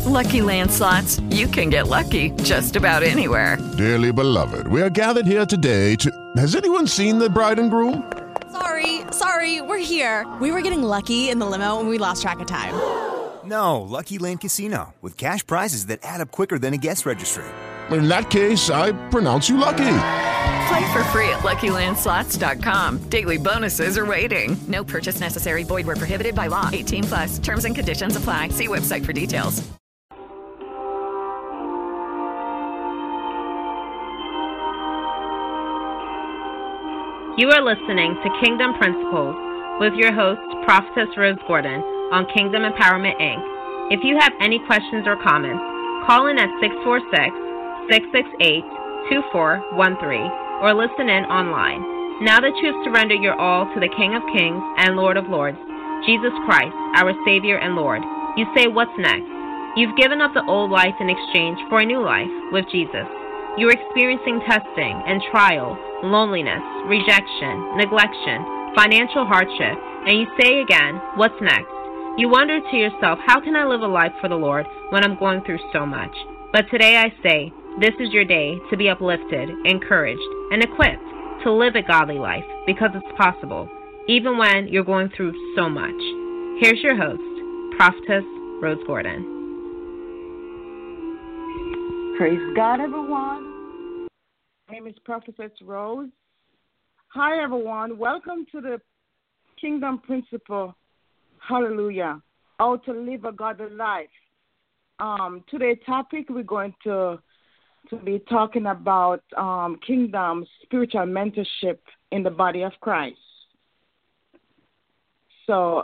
Lucky Land Slots, you can get lucky just about anywhere. Dearly beloved, we are gathered here today to... Has anyone seen the bride and groom? Sorry, we're here. We were getting lucky in the limo and we lost track of time. No, Lucky Land Casino, with cash prizes that add up quicker than a guest registry. In that case, I pronounce you lucky. Play for free at LuckyLandSlots.com. Daily bonuses are waiting. No purchase necessary. Void where prohibited by law. 18+. Terms and conditions apply. See website for details. You are listening to Kingdom Principles with your host, Prophetess Rose Gordon, on Kingdom Empowerment, Inc. If you have any questions or comments, call in at 646-668-2413 or listen in online. Now that you have surrendered your all to the King of Kings and Lord of Lords, Jesus Christ, our Savior and Lord, you say, what's next? You've given up the old life in exchange for a new life with Jesus. You're experiencing testing and trial, loneliness, rejection, neglection, financial hardship, and you say again, what's next? You wonder to yourself, how can I live a life for the Lord when I'm going through so much? But today I say, this is your day to be uplifted, encouraged, and equipped to live a godly life because it's possible, even when you're going through so much. Here's your host, Prophetess Rose Gordon. Praise God, everyone. My name is Prophetess Rose. Hi, everyone. Welcome to the Kingdom Principle. Hallelujah. How to live a godly life. Today's topic, we're going to be talking about kingdom spiritual mentorship in the body of Christ. So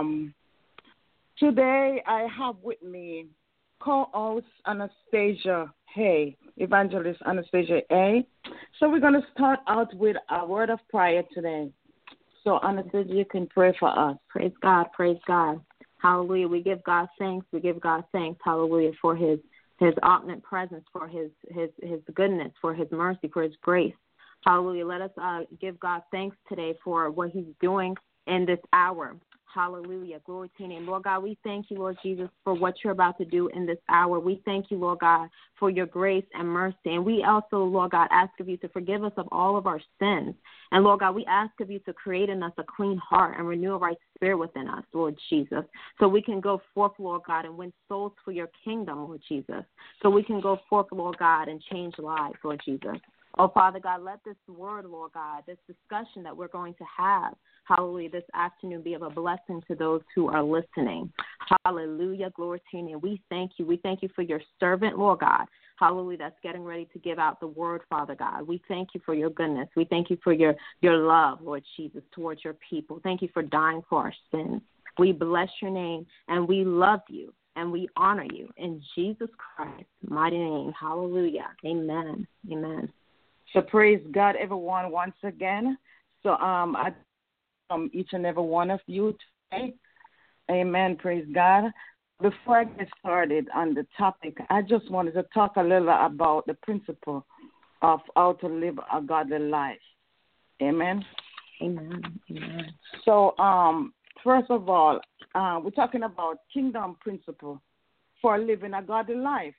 today I have with me co-host Anastasia Hay, Evangelist Anastasia Hay. So we're going to start out with a word of prayer today. So Anastasia, you can pray for us. Praise God, praise God. Hallelujah. We give God thanks. We give God thanks. Hallelujah, for his omnipresent presence, for his goodness, for his mercy, for his grace. Hallelujah. Let us give God thanks today for what he's doing in this hour. Hallelujah. Glory to your name. Lord God, we thank you, Lord Jesus, for what you're about to do in this hour. We thank you, Lord God, for your grace and mercy. And we also, Lord God, ask of you to forgive us of all of our sins. And, Lord God, we ask of you to create in us a clean heart and renew a right spirit within us, Lord Jesus, so we can go forth, Lord God, and win souls for your kingdom, Lord Jesus, so we can go forth, Lord God, and change lives, Lord Jesus. Oh, Father God, let this word, Lord God, this discussion that we're going to have, hallelujah, this afternoon be of a blessing to those who are listening. Hallelujah, glory to your name. We thank you. We thank you for your servant, Lord God. Hallelujah, that's getting ready to give out the word, Father God. We thank you for your goodness. We thank you for your love, Lord Jesus, towards your people. Thank you for dying for our sins. We bless your name, and we love you, and we honor you. In Jesus Christ's mighty name, hallelujah. Amen. Amen. So praise God, everyone, once again. So I each and every one of you today. Amen. Praise God. Before I get started on the topic, I just wanted to talk a little about the principle of how to live a godly life. Amen. Amen. Amen. So first of all, we're talking about kingdom principle for living a godly life.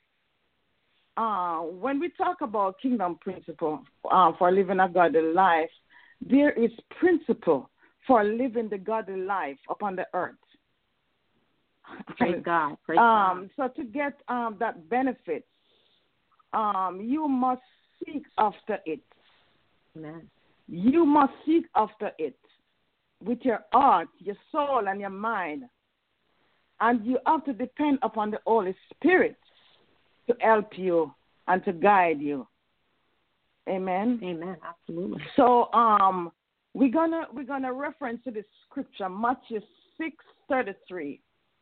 When we talk about kingdom principle for living a godly life, there is principle for living the godly life upon the earth. Praise God. Praise God. So to get that benefit, you must seek after it. Amen. You must seek after it with your heart, your soul, and your mind. And you have to depend upon the Holy Spirit to help you and to guide you. Amen. Amen. Absolutely. So we're gonna reference to the scripture, Matthew 6:33.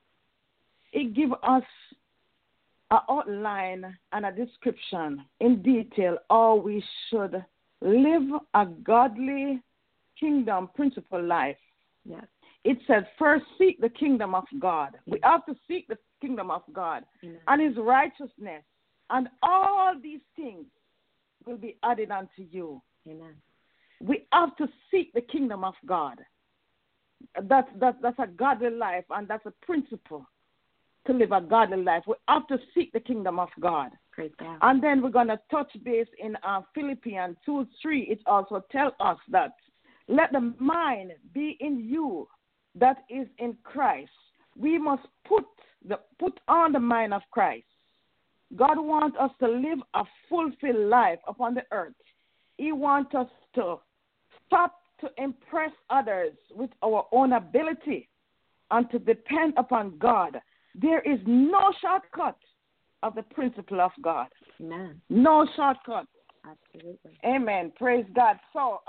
It gives us an outline and a description in detail how we should live a godly kingdom principle life. Yes. It says, first seek the kingdom of God. We have to seek the kingdom of God. Amen. And his righteousness. And all these things will be added unto you. Amen. We have to seek the kingdom of God. That's a godly life, and that's a principle to live a godly life. We have to seek the kingdom of God. Praise God. And then we're going to touch base in Philippians 2:3. It also tells us that let the mind be in you that is in Christ. We must put on the mind of Christ. God wants us to live a fulfilled life upon the earth. He wants us to stop to impress others with our own ability and to depend upon God. There is no shortcut of the principle of God. Amen. No shortcut. Absolutely. Amen. Praise God. So,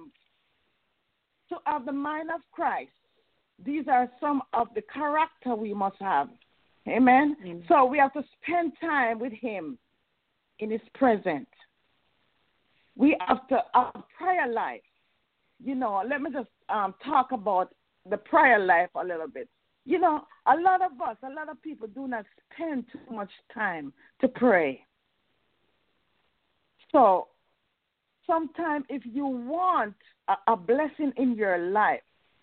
to have the mind of Christ, these are some of the character we must have. Amen. Amen. So we have to spend time with him in his presence. We have to have a prayer life. You know, let me just talk about the prayer life a little bit. You know, a lot of people do not spend too much time to pray. So sometimes if you want a blessing in your life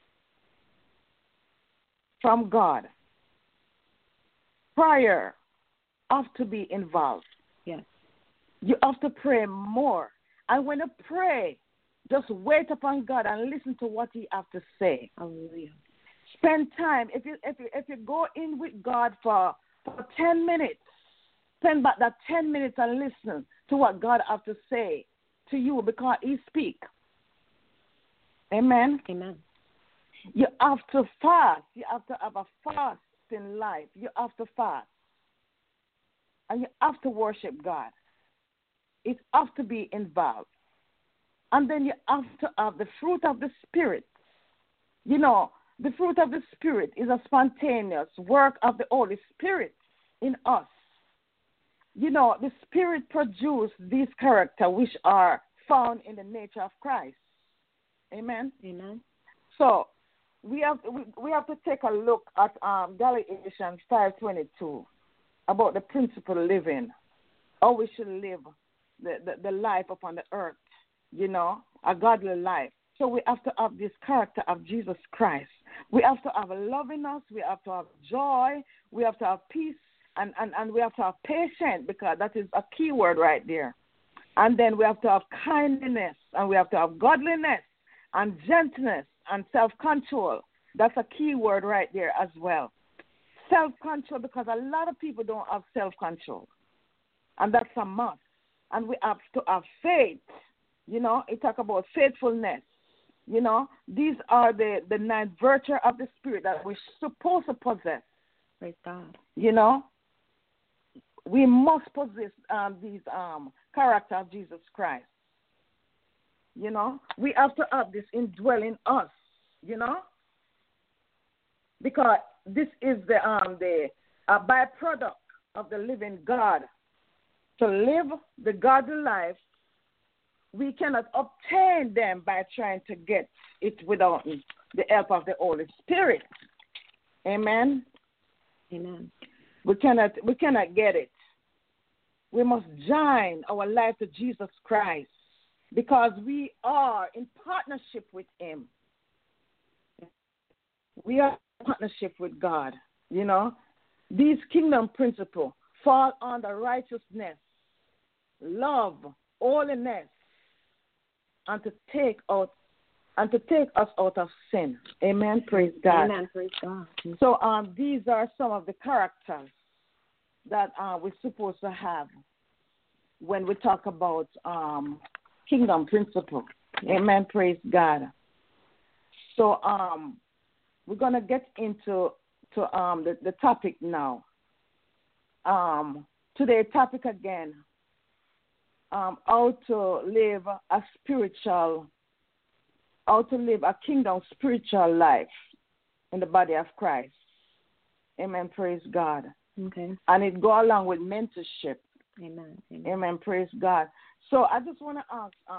from God, prayer have to be involved. Yes. You have to pray more. And when you pray, just wait upon God and listen to what he has to say. Hallelujah. Spend time. If you go in with God for 10 minutes, spend back that 10 minutes and listen to what God has to say to you because he speaks. Amen? Amen. You have to fast. You have to have a fast in life. You have to fast. And you have to worship God. It has to be involved. And then you have to have the fruit of the Spirit. You know, the fruit of the Spirit is a spontaneous work of the Holy Spirit in us. You know, the Spirit produces these characters which are found in the nature of Christ. Amen? Amen. So, we have to take a look at Galatians 5:22 about the principle living, how we should live the life upon the earth, you know, a godly life. So we have to have this character of Jesus Christ. We have to have love in us. We have to have joy. We have to have peace, and we have to have patience because that is a key word right there. And then we have to have kindness, and we have to have godliness and gentleness and self-control. That's a key word right there as well. Self-control, because a lot of people don't have self-control. And that's a must. And we have to have faith. You know, it talk about faithfulness. You know, these are the 9 virtues of the Spirit that we're supposed to possess. Praise God. You know, we must possess these character of Jesus Christ. You know, we have to have this indwelling us, you know, because this is the byproduct of the living God. To live the godly life, we cannot obtain them by trying to get it without the help of the Holy Spirit. Amen. Amen. We cannot get it. We must join our life to Jesus Christ because we are in partnership with him. We are in partnership with God. You know, these kingdom principles fall under righteousness, love, holiness, and to take us out of sin. Amen. Praise God. Amen. Praise God. So these are some of the characters that we're supposed to have when we talk about kingdom principle. Amen. Praise God. So we're gonna get into the topic now. Today's topic again. How to live a kingdom spiritual life in the body of Christ. Amen. Praise God. Okay. And it go along with mentorship. Amen. Amen. Amen. Praise God. So I just want to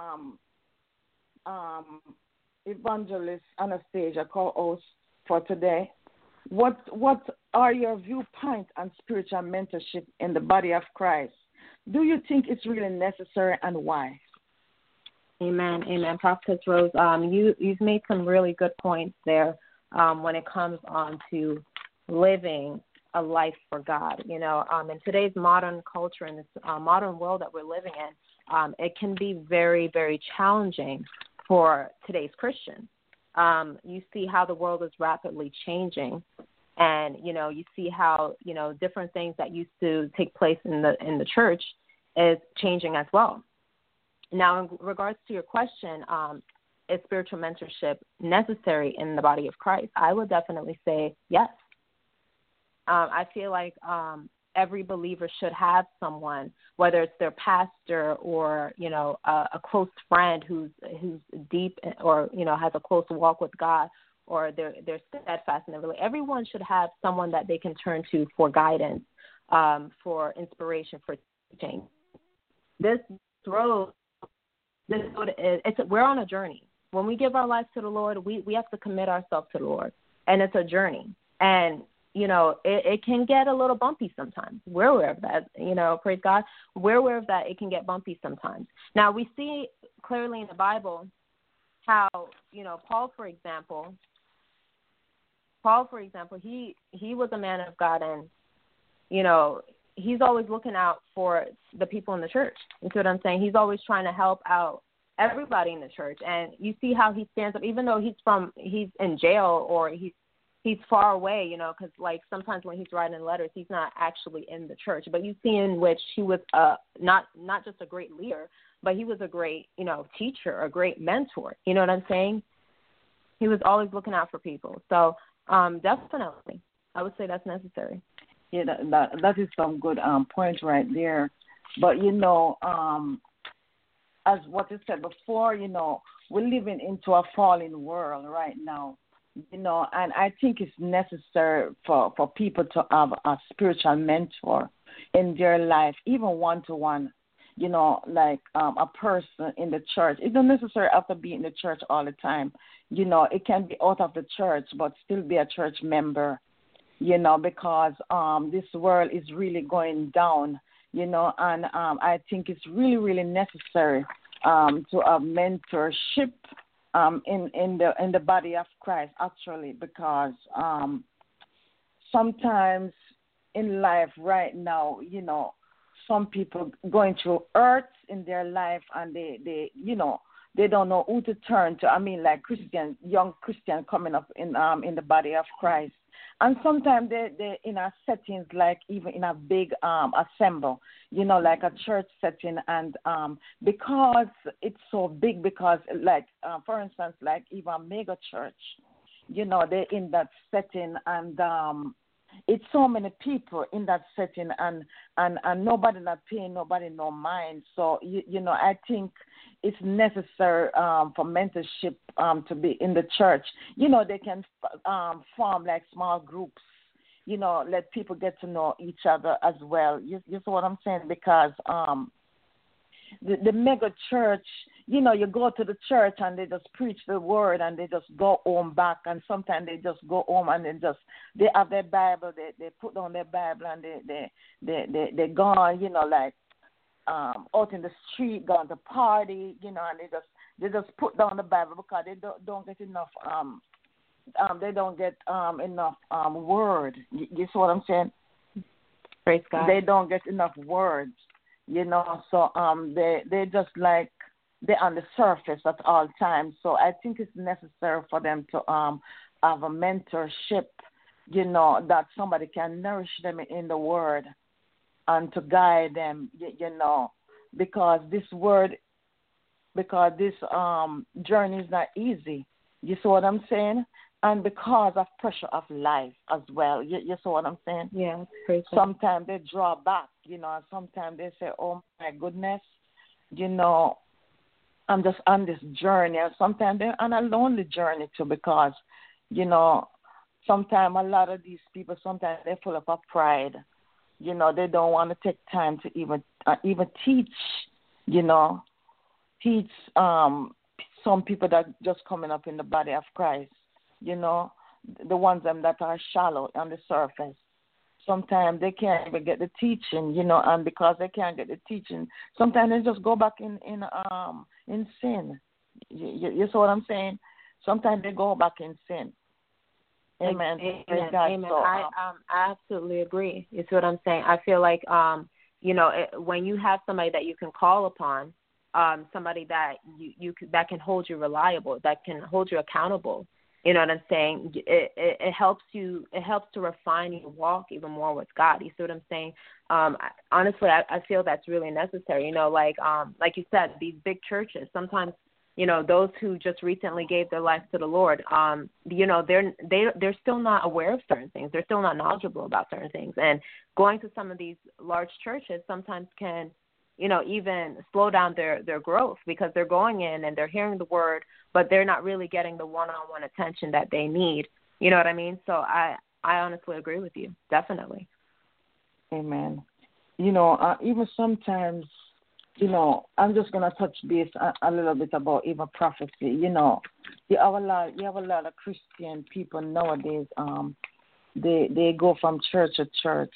ask Evangelist Anastasia, co-host for today, what are your viewpoints on spiritual mentorship in the body of Christ? Do you think it's really necessary, and why? Amen. Amen. Prophetess Rose, you've made some really good points there when it comes on to living a life for God. You know, in today's modern culture, in this modern world that we're living in, it can be very, very challenging for today's Christians. You see how the world is rapidly changing, and you know, you see how, you know, different things that used to take place in the church is changing as well. Now, in regards to your question, is spiritual mentorship necessary in the body of Christ? I would definitely say yes. I feel like every believer should have someone, whether it's their pastor or, you know, a close friend who's deep or, you know, has a close walk with God, or they're steadfast in their relationship. Everyone should have someone that they can turn to for guidance, for inspiration, for teaching. This road we're on a journey. When we give our lives to the Lord, we have to commit ourselves to the Lord, and it's a journey. And you know, it can get a little bumpy sometimes. We're aware of that. You know, praise God. We're aware of that. It can get bumpy sometimes. Now, we see clearly in the Bible how, you know, Paul, for example, he was a man of God, and, you know, he's always looking out for the people in the church. You see what I'm saying? He's always trying to help out everybody in the church. And you see how he stands up, even though he's in jail or he's far away, you know, because, like, sometimes when he's writing letters, he's not actually in the church. But you see in which he was not just a great leader, but he was a great, you know, teacher, a great mentor. You know what I'm saying? He was always looking out for people. So definitely, I would say that's necessary. Yeah, that is some good points right there. But, you know, as what you said before, you know, we're living into a fallen world right now. You know, and I think it's necessary for people to have a spiritual mentor in their life, even one-to-one, you know, like a person in the church. It doesn't necessarily have to be in the church all the time. You know, it can be out of the church, but still be a church member, you know, because this world is really going down, you know, and I think it's really, really necessary to have mentorship in the body of Christ, actually, because sometimes in life right now, you know, some people going through hurts in their life, and they you know, they don't know who to turn to. I mean, like young Christian coming up in the body of Christ. And sometimes they in a settings like even in a big assembly, you know, like a church setting, and because it's so big, because like for instance, like even a mega church, you know, they're in that setting, and it's so many people in that setting, and nobody not paying nobody no mind. So you know, I think it's necessary for mentorship to be in the church. You know, they can form like small groups, you know, let people get to know each other as well. You see what I'm saying? Because the mega church, you know, you go to the church and they just preach the word and they just go home back, and sometimes they just go home and they have their Bible, they put down their Bible, and they gone, you know, like out in the street, gone to party, you know, and they just put down the Bible because they don't get enough enough word. You see what I'm saying? Praise God. They don't get enough words, you know. So they just like they're on the surface at all times. So I think it's necessary for them to have a mentorship, you know, that somebody can nourish them in the word and to guide them, you know, because this journey is not easy. You see what I'm saying? And because of pressure of life as well. You see what I'm saying? Yeah. Sometimes they draw back, you know, and sometimes they say, oh, my goodness, you know, I'm just on this journey. And sometimes they're on a lonely journey too, because, you know, sometimes a lot of these people, sometimes they're full of pride. You know, they don't want to take time to even teach, you know, some people that just coming up in the body of Christ, you know, the ones that are shallow on the surface. Sometimes they can't even get the teaching, you know, and because they can't get the teaching, sometimes they just go back in sin. You see what I'm saying? Sometimes they go back in sin. Amen. Amen. God, Amen. so, I absolutely agree. You see what I'm saying? I feel like when you have somebody that you can call upon, somebody that that can hold you reliable, that can hold you accountable. You know what I'm saying? It helps you. It helps to refine your walk even more with God. You see what I'm saying? Honestly, I feel that's really necessary. Like you said, these big churches sometimes. Those who just recently gave their life to the Lord, they're still not aware of certain things. They're still not knowledgeable about certain things. And going to some of these large churches sometimes can, even slow down their growth, because they're going in and they're hearing the word, but they're not really getting the one-on-one attention that they need. You know what I mean? So I honestly agree with you. Definitely. Amen. Even sometimes, I'm just going to touch base a little bit about even prophecy. You have a lot of Christian people nowadays. They go from church to church,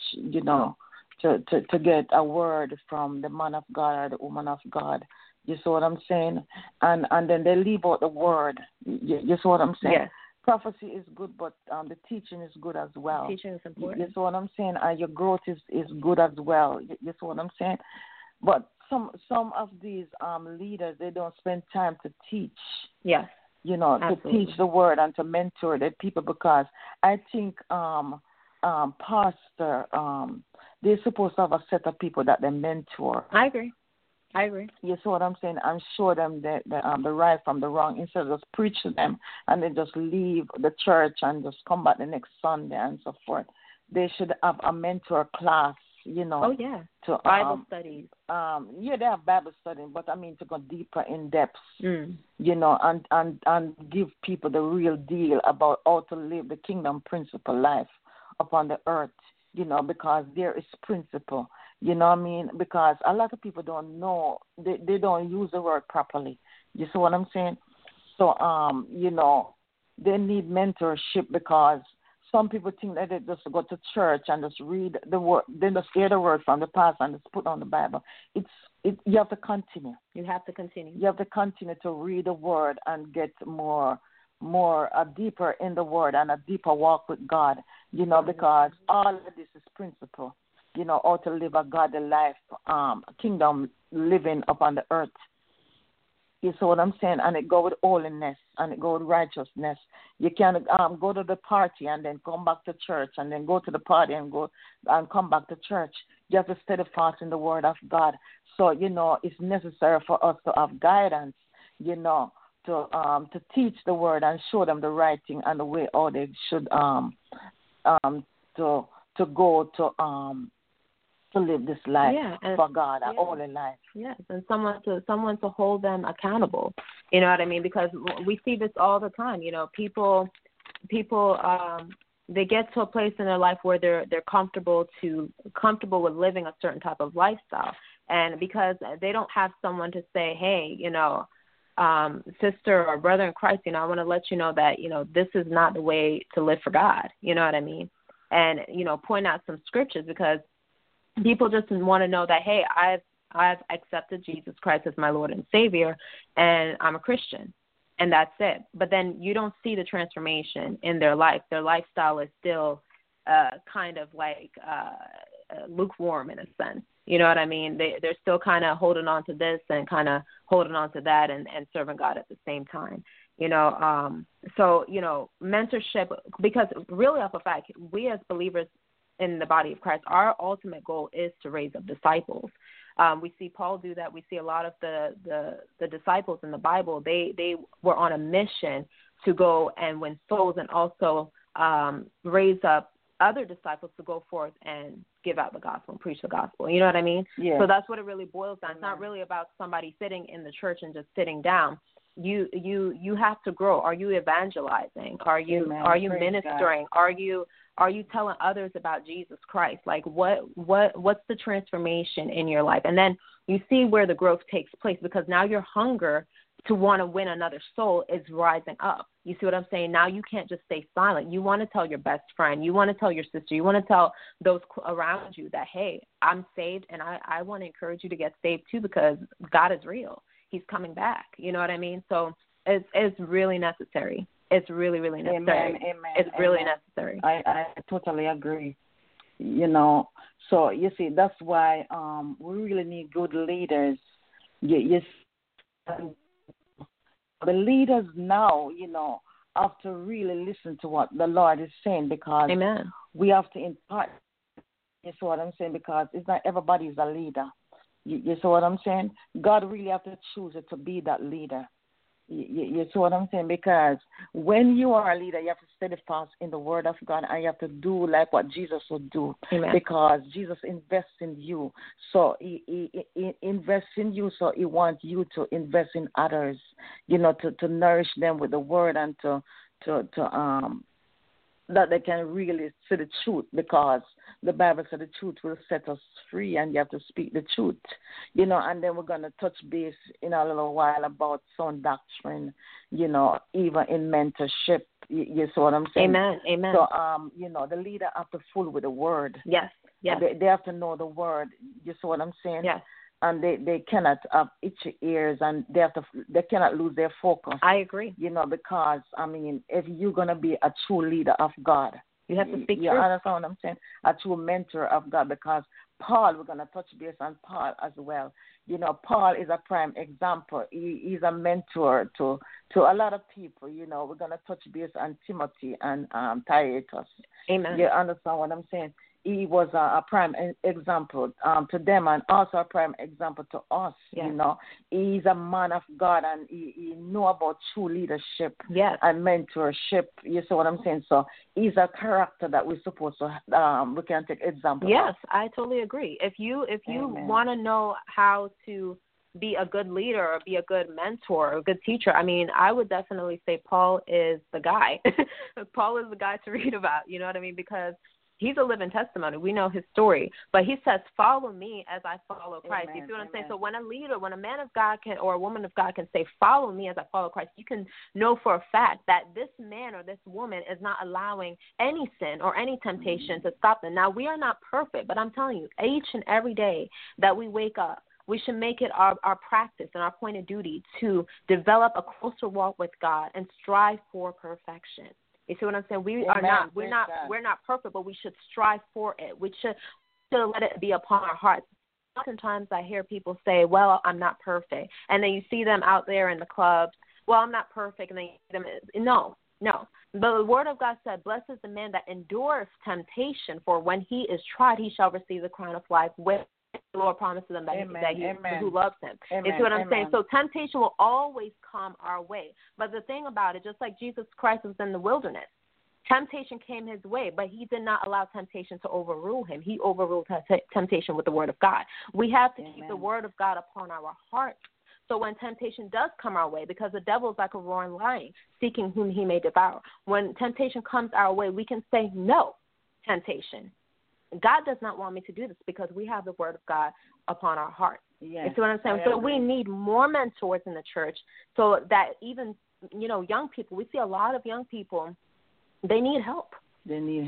to get a word from the man of God or the woman of God. You see what I'm saying? And then they leave out the word. You see what I'm saying? Yes. Prophecy is good, but the teaching is good as well. Teaching is important. You see what I'm saying? And your growth is good as well. You see what I'm saying? But some of these leaders, they don't spend time to teach. Yes. To teach the word and to mentor the people, because I think pastor, they're supposed to have a set of people that they mentor. I agree. You see what I'm saying? And show them the right from the wrong, instead of just preach to them and then just leave the church and just come back the next Sunday and so forth. They should have a mentor class. Oh, yeah. To Bible studies. They have Bible studying, but I mean to go deeper in depth, and give people the real deal about how to live the kingdom principle life upon the earth, because there is principle, because a lot of people don't know, they don't use the word properly. You see what I'm saying? So, they need mentorship, because some people think that they just go to church and just read the word, then just hear the word from the pastor and just put on the Bible. You have to continue. You have to continue. You have to continue to read the word and get more deeper in the word and a deeper walk with God, because all of this is principle, how to live a godly life, kingdom living upon the earth. You see what I'm saying? And it go with holiness and it go with righteousness. You can't go to the party and then come back to church, and then go to the party and go and come back to church. You have to steady fast in the word of God. So, it's necessary for us to have guidance, to teach the word and show them the right thing and the way how they should to go to live this life for God, a holy life. Yes, and someone to hold them accountable. You know what I mean? Because we see this all the time. People they get to a place in their life where they're comfortable with living a certain type of lifestyle, and because they don't have someone to say, hey, sister or brother in Christ, I want to let you know that this is not the way to live for God. You know what I mean? And point out some scriptures, because people just want to know that, hey, I've accepted Jesus Christ as my Lord and Savior, and I'm a Christian, and that's it. But then you don't see the transformation in their life. Their lifestyle is still kind of like lukewarm in a sense. You know what I mean? They're still kind of holding on to this and kind of holding on to that and serving God at the same time. So, mentorship, because really off the fact, we as believers in the body of Christ, our ultimate goal is to raise up disciples. We see Paul do that. We see a lot of the disciples in the Bible. They were on a mission to go and win souls, and also raise up other disciples to go forth and give out the gospel and preach the gospel. You know what I mean? Yeah. So that's what it really boils down. It's not really about somebody sitting in the church and just sitting down. You have to grow. Are you evangelizing? Are you ministering? God. Are you telling others about Jesus Christ? Like what's the transformation in your life? And then you see where the growth takes place, because now your hunger to want to win another soul is rising up. You see what I'm saying? Now you can't just stay silent. You want to tell your best friend. You want to tell your sister. You want to tell those around you that, hey, I'm saved, and I want to encourage you to get saved too, because God is real. He's coming back. You know what I mean? So it's really necessary. It's really, really necessary. Amen. It's really necessary. I totally agree. You know, so you see, that's why we really need good leaders. The leaders now, you know, have to really listen to what the Lord is saying, because Amen. we have to impart. You see what I'm saying? Because it's not everybody is a leader. You see what I'm saying? God really have to choose it to be that leader. You see what I'm saying? Because when you are a leader, you have to steady fast in the Word of God, and you have to do like what Jesus would do. Amen. Because Jesus invests in you. So he invests in you, so he wants you to invest in others, you know, to nourish them with the Word, and to that they can really see the truth, because the Bible said the truth will set us free, and you have to speak the truth, you know. And then we're going to touch base in a little while about sound doctrine, you know, even in mentorship. You see what I'm saying? Amen. So, you know, the leader have to fool with the Word. Yes. They have to know the Word. You see what I'm saying? Yes. And they cannot have itchy ears, and they cannot lose their focus. I agree. You know, because, I mean, if you're going to be a true leader of God, you have to speak truth. You understand what I'm saying? A true mentor of God, because Paul, we're going to touch base on Paul as well. You know, Paul is a prime example. He's a mentor to a lot of people. You know, we're going to touch base on Timothy and Titus. Amen. You understand what I'm saying? He was a prime example to them, and also a prime example to us. Yes. You know, he's a man of God, and he know about true leadership, yes, and mentorship. You see what I'm saying? So he's a character that we're supposed to we can take example. Yes, of. I totally agree. If you Amen. want to know how to be a good leader or be a good mentor or a good teacher, I mean, I would definitely say Paul is the guy. Paul is the guy to read about. You know what I mean? Because he's a living testimony. We know his story. But he says, follow me as I follow Christ. Amen. You see what I'm Amen. saying? So when a leader, when a man of God can, or a woman of God can say, follow me as I follow Christ, you can know for a fact that this man or this woman is not allowing any sin or any temptation to stop them. Now, we are not perfect, but I'm telling you, each and every day that we wake up, we should make it our practice and our point of duty to develop a closer walk with God and strive for perfection. You see what I'm saying? We're not perfect, but we should strive for it. We should let it be upon our hearts. Oftentimes I hear people say, well, I'm not perfect. And then you see them out there in the clubs, well, I'm not perfect. And then you see them, no. But the word of God said, blessed is the man that endures temptation, for when he is tried, he shall receive the crown of life with the Lord promises them that who loves him. Amen. You see what I'm saying? Amen. So temptation will always come our way. But the thing about it, just like Jesus Christ was in the wilderness, temptation came his way, but he did not allow temptation to overrule him. He overruled temptation with the word of God. We have to keep the word of God upon our hearts. So when temptation does come our way, because the devil is like a roaring lion, seeking whom he may devour, when temptation comes our way, we can say, no, temptation. God does not want me to do this, because we have the word of God upon our heart. Yes. You see what I'm saying? So we need more mentors in the church, so that even, young people, we see a lot of young people, they need help. They need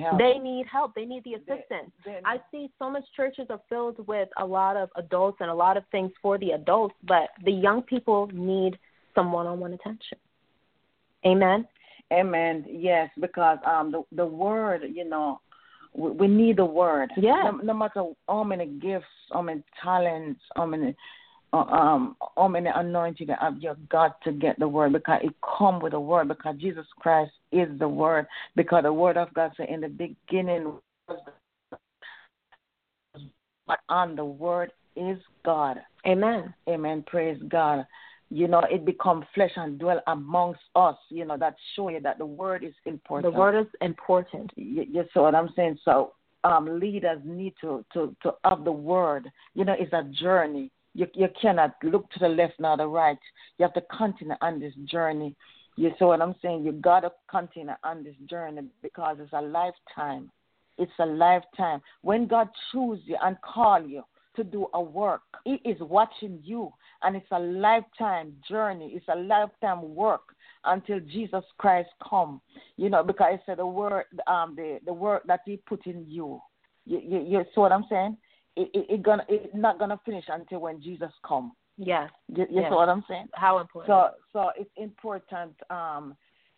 the assistance. I see so much churches are filled with a lot of adults and a lot of things for the adults, but the young people need some one-on-one attention. Amen? Amen. Yes, because the word, we need the word. Yeah. No matter how many gifts, how many talents, how many anointing you got to get the word, because it comes with the word, because Jesus Christ is the word, because the word of God said in the beginning and the word is God. Amen. Amen. Praise God. It become flesh and dwell amongst us. That show you that the word is important. The word is important. You see what I'm saying? So leaders need to have the word. It's a journey. You cannot look to the left nor the right. You have to continue on this journey. You see what I'm saying? You got to continue on this journey, because it's a lifetime. It's a lifetime. When God chooses you and call you to do a work, he is watching you, and it's a lifetime journey. It's a lifetime work until Jesus Christ come. Because it said the word, the work that he put in you. You see what I'm saying? It's not gonna finish until when Jesus come. Yes. You see what I'm saying? How important? So it's important.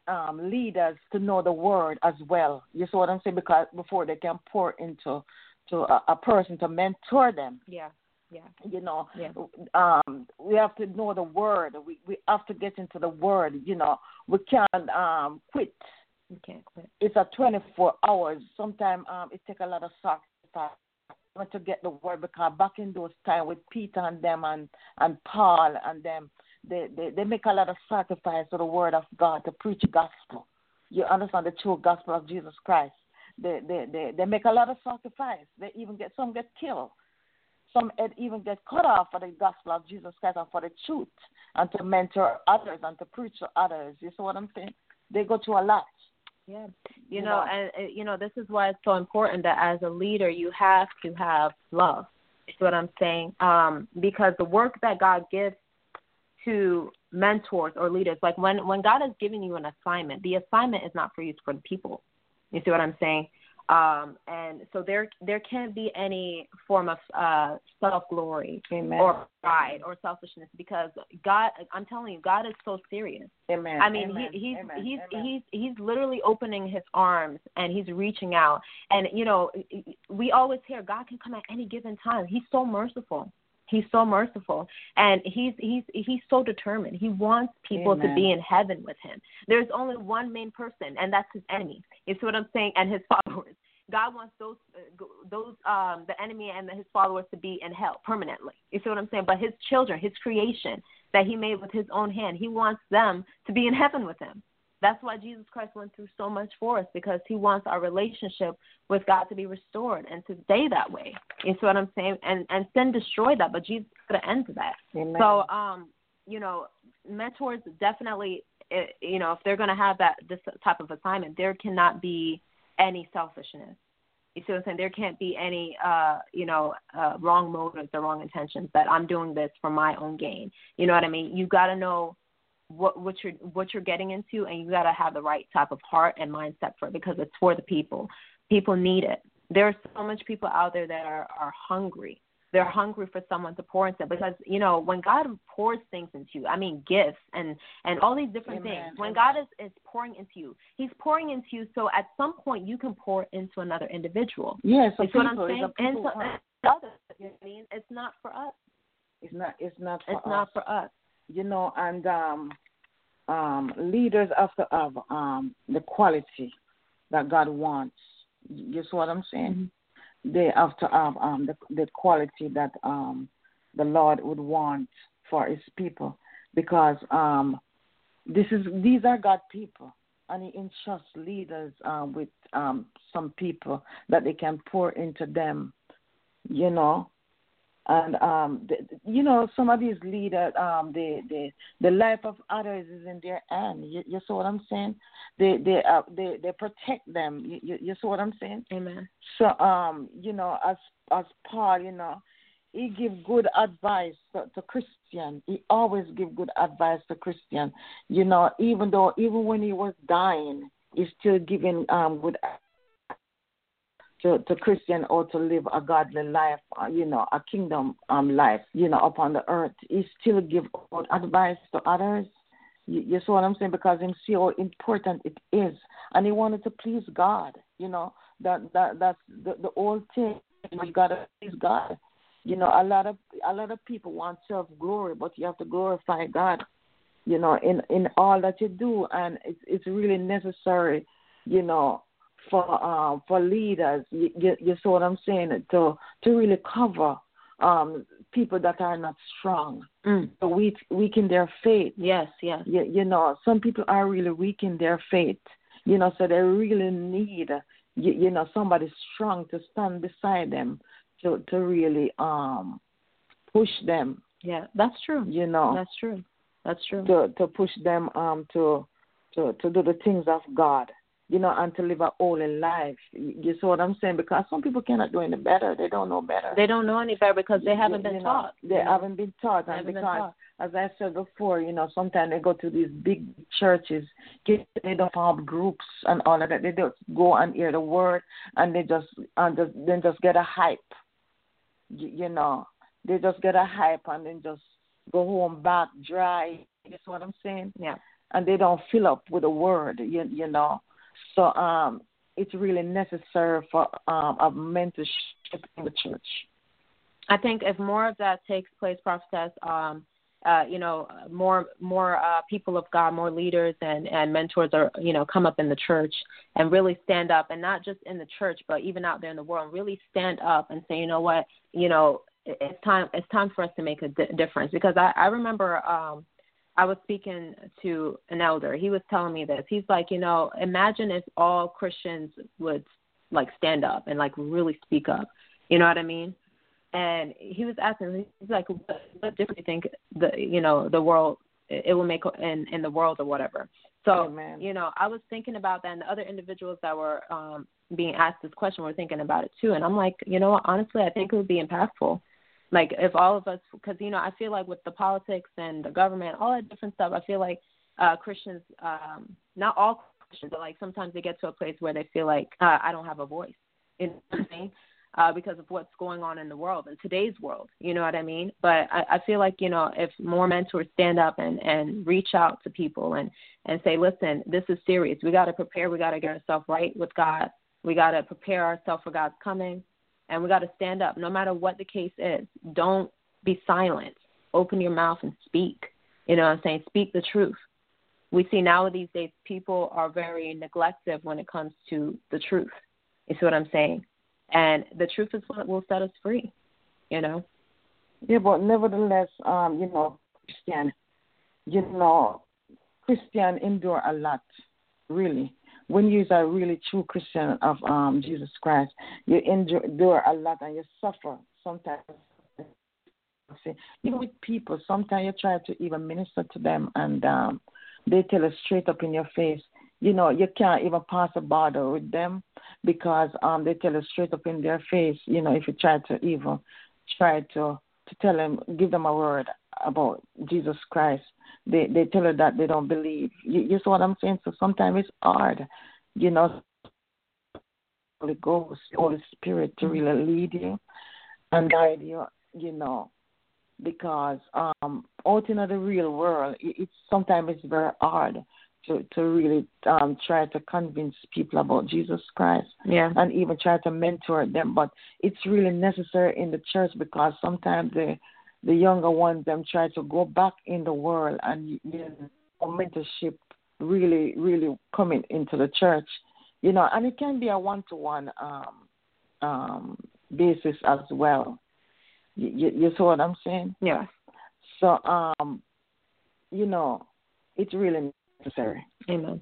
leaders to know the word as well. You see what I'm saying? Because before they can pour into a person to mentor them. Yeah. You know, Yeah. We have to know the word. We have to get into the word. You know, we can't quit. You can't quit. It's a 24 hours. Sometimes it takes a lot of sacrifice to get the word, because back in those times with Peter and them and Paul and them, they make a lot of sacrifice to the word of God to preach the gospel. You understand, the true gospel of Jesus Christ. They make a lot of sacrifice. Some get killed. Some even get cut off for the gospel of Jesus Christ and for the truth, and to mentor others and to preach to others. You see what I'm saying? They go through a lot. Yeah. You know, and this is why it's so important that as a leader you have to have love. Is what I'm saying. Because the work that God gives to mentors or leaders, like when God is giving you an assignment, the assignment is not for you, it's for the people. You see what I'm saying? And so there can't be any form of self-glory or pride or selfishness, because God, I'm telling you, God is so serious. Amen. I mean, he's literally opening his arms and he's reaching out. And, you know, we always hear God can come at any given time. He's so merciful. He's so merciful, and he's so determined. He wants people to be in heaven with him. There's only one main person, and that's his enemy. You see what I'm saying? And his followers. God wants those the enemy and his followers to be in hell permanently. You see what I'm saying? But his children, his creation that he made with his own hand, he wants them to be in heaven with him. That's why Jesus Christ went through so much for us, because he wants our relationship with God to be restored and to stay that way. You see what I'm saying? And sin destroyed that, but Jesus put an end to that. Amen. So, you know, mentors definitely, you know, if they're going to have this type of assignment, there cannot be any selfishness. You see what I'm saying? There can't be any, wrong motives or wrong intentions that I'm doing this for my own gain. You know what I mean? You got to know what you're getting into, and you got to have the right type of heart and mindset for it, because it's for the people. People need it. There are so much people out there that are hungry. They're hungry for someone to pour into, because, you know, when God pours things into you, I mean gifts and all these different things, when God is pouring into you, he's pouring into you so at some point you can pour into another individual. Yes, you see what I'm saying? And so others, you know what I mean? It's not for us. It's not for us. You know, and leaders have to have the quality that God wants. You see what I'm saying? Mm-hmm. They have to have the quality that the Lord would want for his people, because these are God's people, and he entrusts leaders with some people that they can pour into them, you know. And you know, some of these leaders, the life of others is in their hand. You see what I'm saying? They protect them. You see what I'm saying? Amen. So you know, as Paul, you know, he give good advice to Christian. He always give good advice to Christian. You know, even when he was dying, he's still giving good advice to Christian, or to live a godly life, you know, a kingdom life, you know, upon the earth. He still give advice to others. You see what I'm saying? Because he see how important it is, and he wanted to please God. You know, that's the whole thing. You gotta please God. You know, a lot of people want self glory, but you have to glorify God. You know, in all that you do, and it's really necessary. You know, for leaders, you see what I'm saying, to really cover people that are not strong, so weak in their faith. Yes. You know, some people are really weak in their faith, you know, so they really need, you know, somebody strong to stand beside them to really push them. Yeah, that's true. You know, That's true. To push them to do the things of God. You know, and to live a holy life. You see what I'm saying? Because some people cannot do any better. They don't know better. They don't know any better because they haven't been taught. They haven't been taught. And because, as I said before, you know, sometimes they go to these big churches, they don't have groups and all of that. They just go and hear the word, and they just get a hype. You know, they just get a hype and then just go home back dry. You see what I'm saying? Yeah. and they don't fill up with the word, you know. So it's really necessary for a mentorship in the church. I think if more of that takes place, Prophetess, you know, more people of God, more leaders and mentors are, you know, come up in the church and really stand up, and not just in the church, but even out there in the world, really stand up and say, you know what, you know, it's time for us to make a difference. Because I remember I was speaking to an elder. He was telling me this. He's like, you know, imagine if all Christians would like stand up and like really speak up. You know what I mean? And he was asking, he's like, what difference do you think the world it will make in the world or whatever? So, Amen. you know, I was thinking about that, and the other individuals that were being asked this question were thinking about it too. And I'm like, you know, honestly, I think it would be impactful. Like if all of us, because, you know, I feel like with the politics and the government, all that different stuff, I feel like Christians, not all Christians, but like sometimes they get to a place where they feel like I don't have a voice. You know what I mean? Because of what's going on in the world, in today's world, you know what I mean? But I feel like, you know, if more mentors stand up and reach out to people and say, listen, this is serious. We got to prepare. We got to get ourselves right with God. We got to prepare ourselves for God's coming, and we got to stand up no matter what the case is. Don't be silent. Open your mouth and speak. You know what I'm saying? Speak the truth. We see nowadays people are very neglective when it comes to the truth. You see what I'm saying? And the truth is what will set us free, you know? Yeah, but nevertheless, you know, Christian endure a lot, really. When you're a really true Christian of Jesus Christ, you endure a lot and you suffer sometimes. Even with people, sometimes you try to even minister to them and they tell you straight up in your face, you know, you can't even pass a border with them because they tell you straight up in their face, you know, if you try to tell them, give them a word about Jesus Christ, they tell you that they don't believe. You see what I'm saying? So sometimes it's hard, you know, Holy Ghost, Holy Spirit to really lead you and guide you, you know, because out in the real world, sometimes it's very hard to really try to convince people about Jesus Christ, and even try to mentor them. But it's really necessary in the church because sometimes the younger ones them try to go back in the world, and mentorship really, really coming into the church, you know, and it can be a one-to-one basis as well. You see what I'm saying? Yeah. So, you know, it's really necessary. Amen.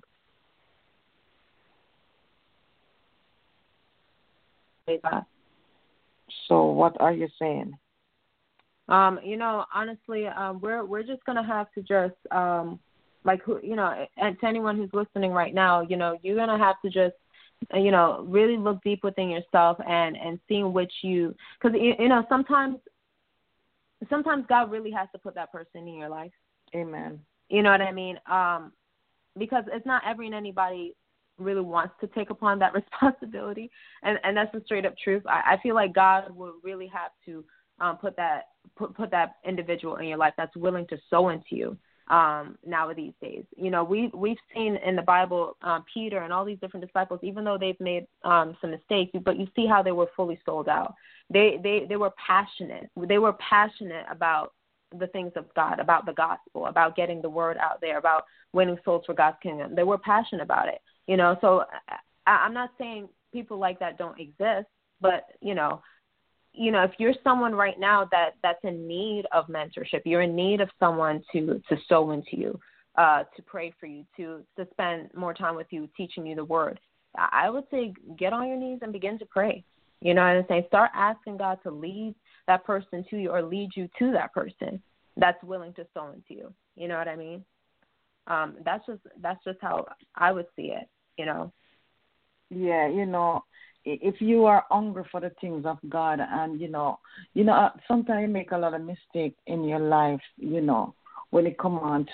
So what are you saying? You know, honestly, we're just gonna have to just you know, and to anyone who's listening right now, you know, you're gonna have to just you know, really look deep within yourself and seeing which you, because you know, sometimes God really has to put that person in your life. Amen. You know what I mean? Because it's not every and anybody really wants to take upon that responsibility, and that's the straight up truth. I feel like God will really have to put that individual in your life that's willing to sow into you nowadays days. You know, we've seen in the Bible Peter and all these different disciples, even though they've made some mistakes, but you see how they were fully sold out. They were passionate. They were passionate about the things of God, about the gospel, about getting the word out there, about winning souls for God's kingdom. They were passionate about it, you know. So I'm not saying people like that don't exist, but you know, if you're someone right now that's in need of mentorship, you're in need of someone to sow into you, to pray for you, to spend more time with you, teaching you the word, I would say get on your knees and begin to pray. You know what I'm saying? Start asking God to lead that person to you or lead you to that person that's willing to sow into you. You know what I mean? That's just how I would see it, you know. Yeah, you know, if you are hungry for the things of God, and you know, sometimes you make a lot of mistakes in your life, you know, when it comes on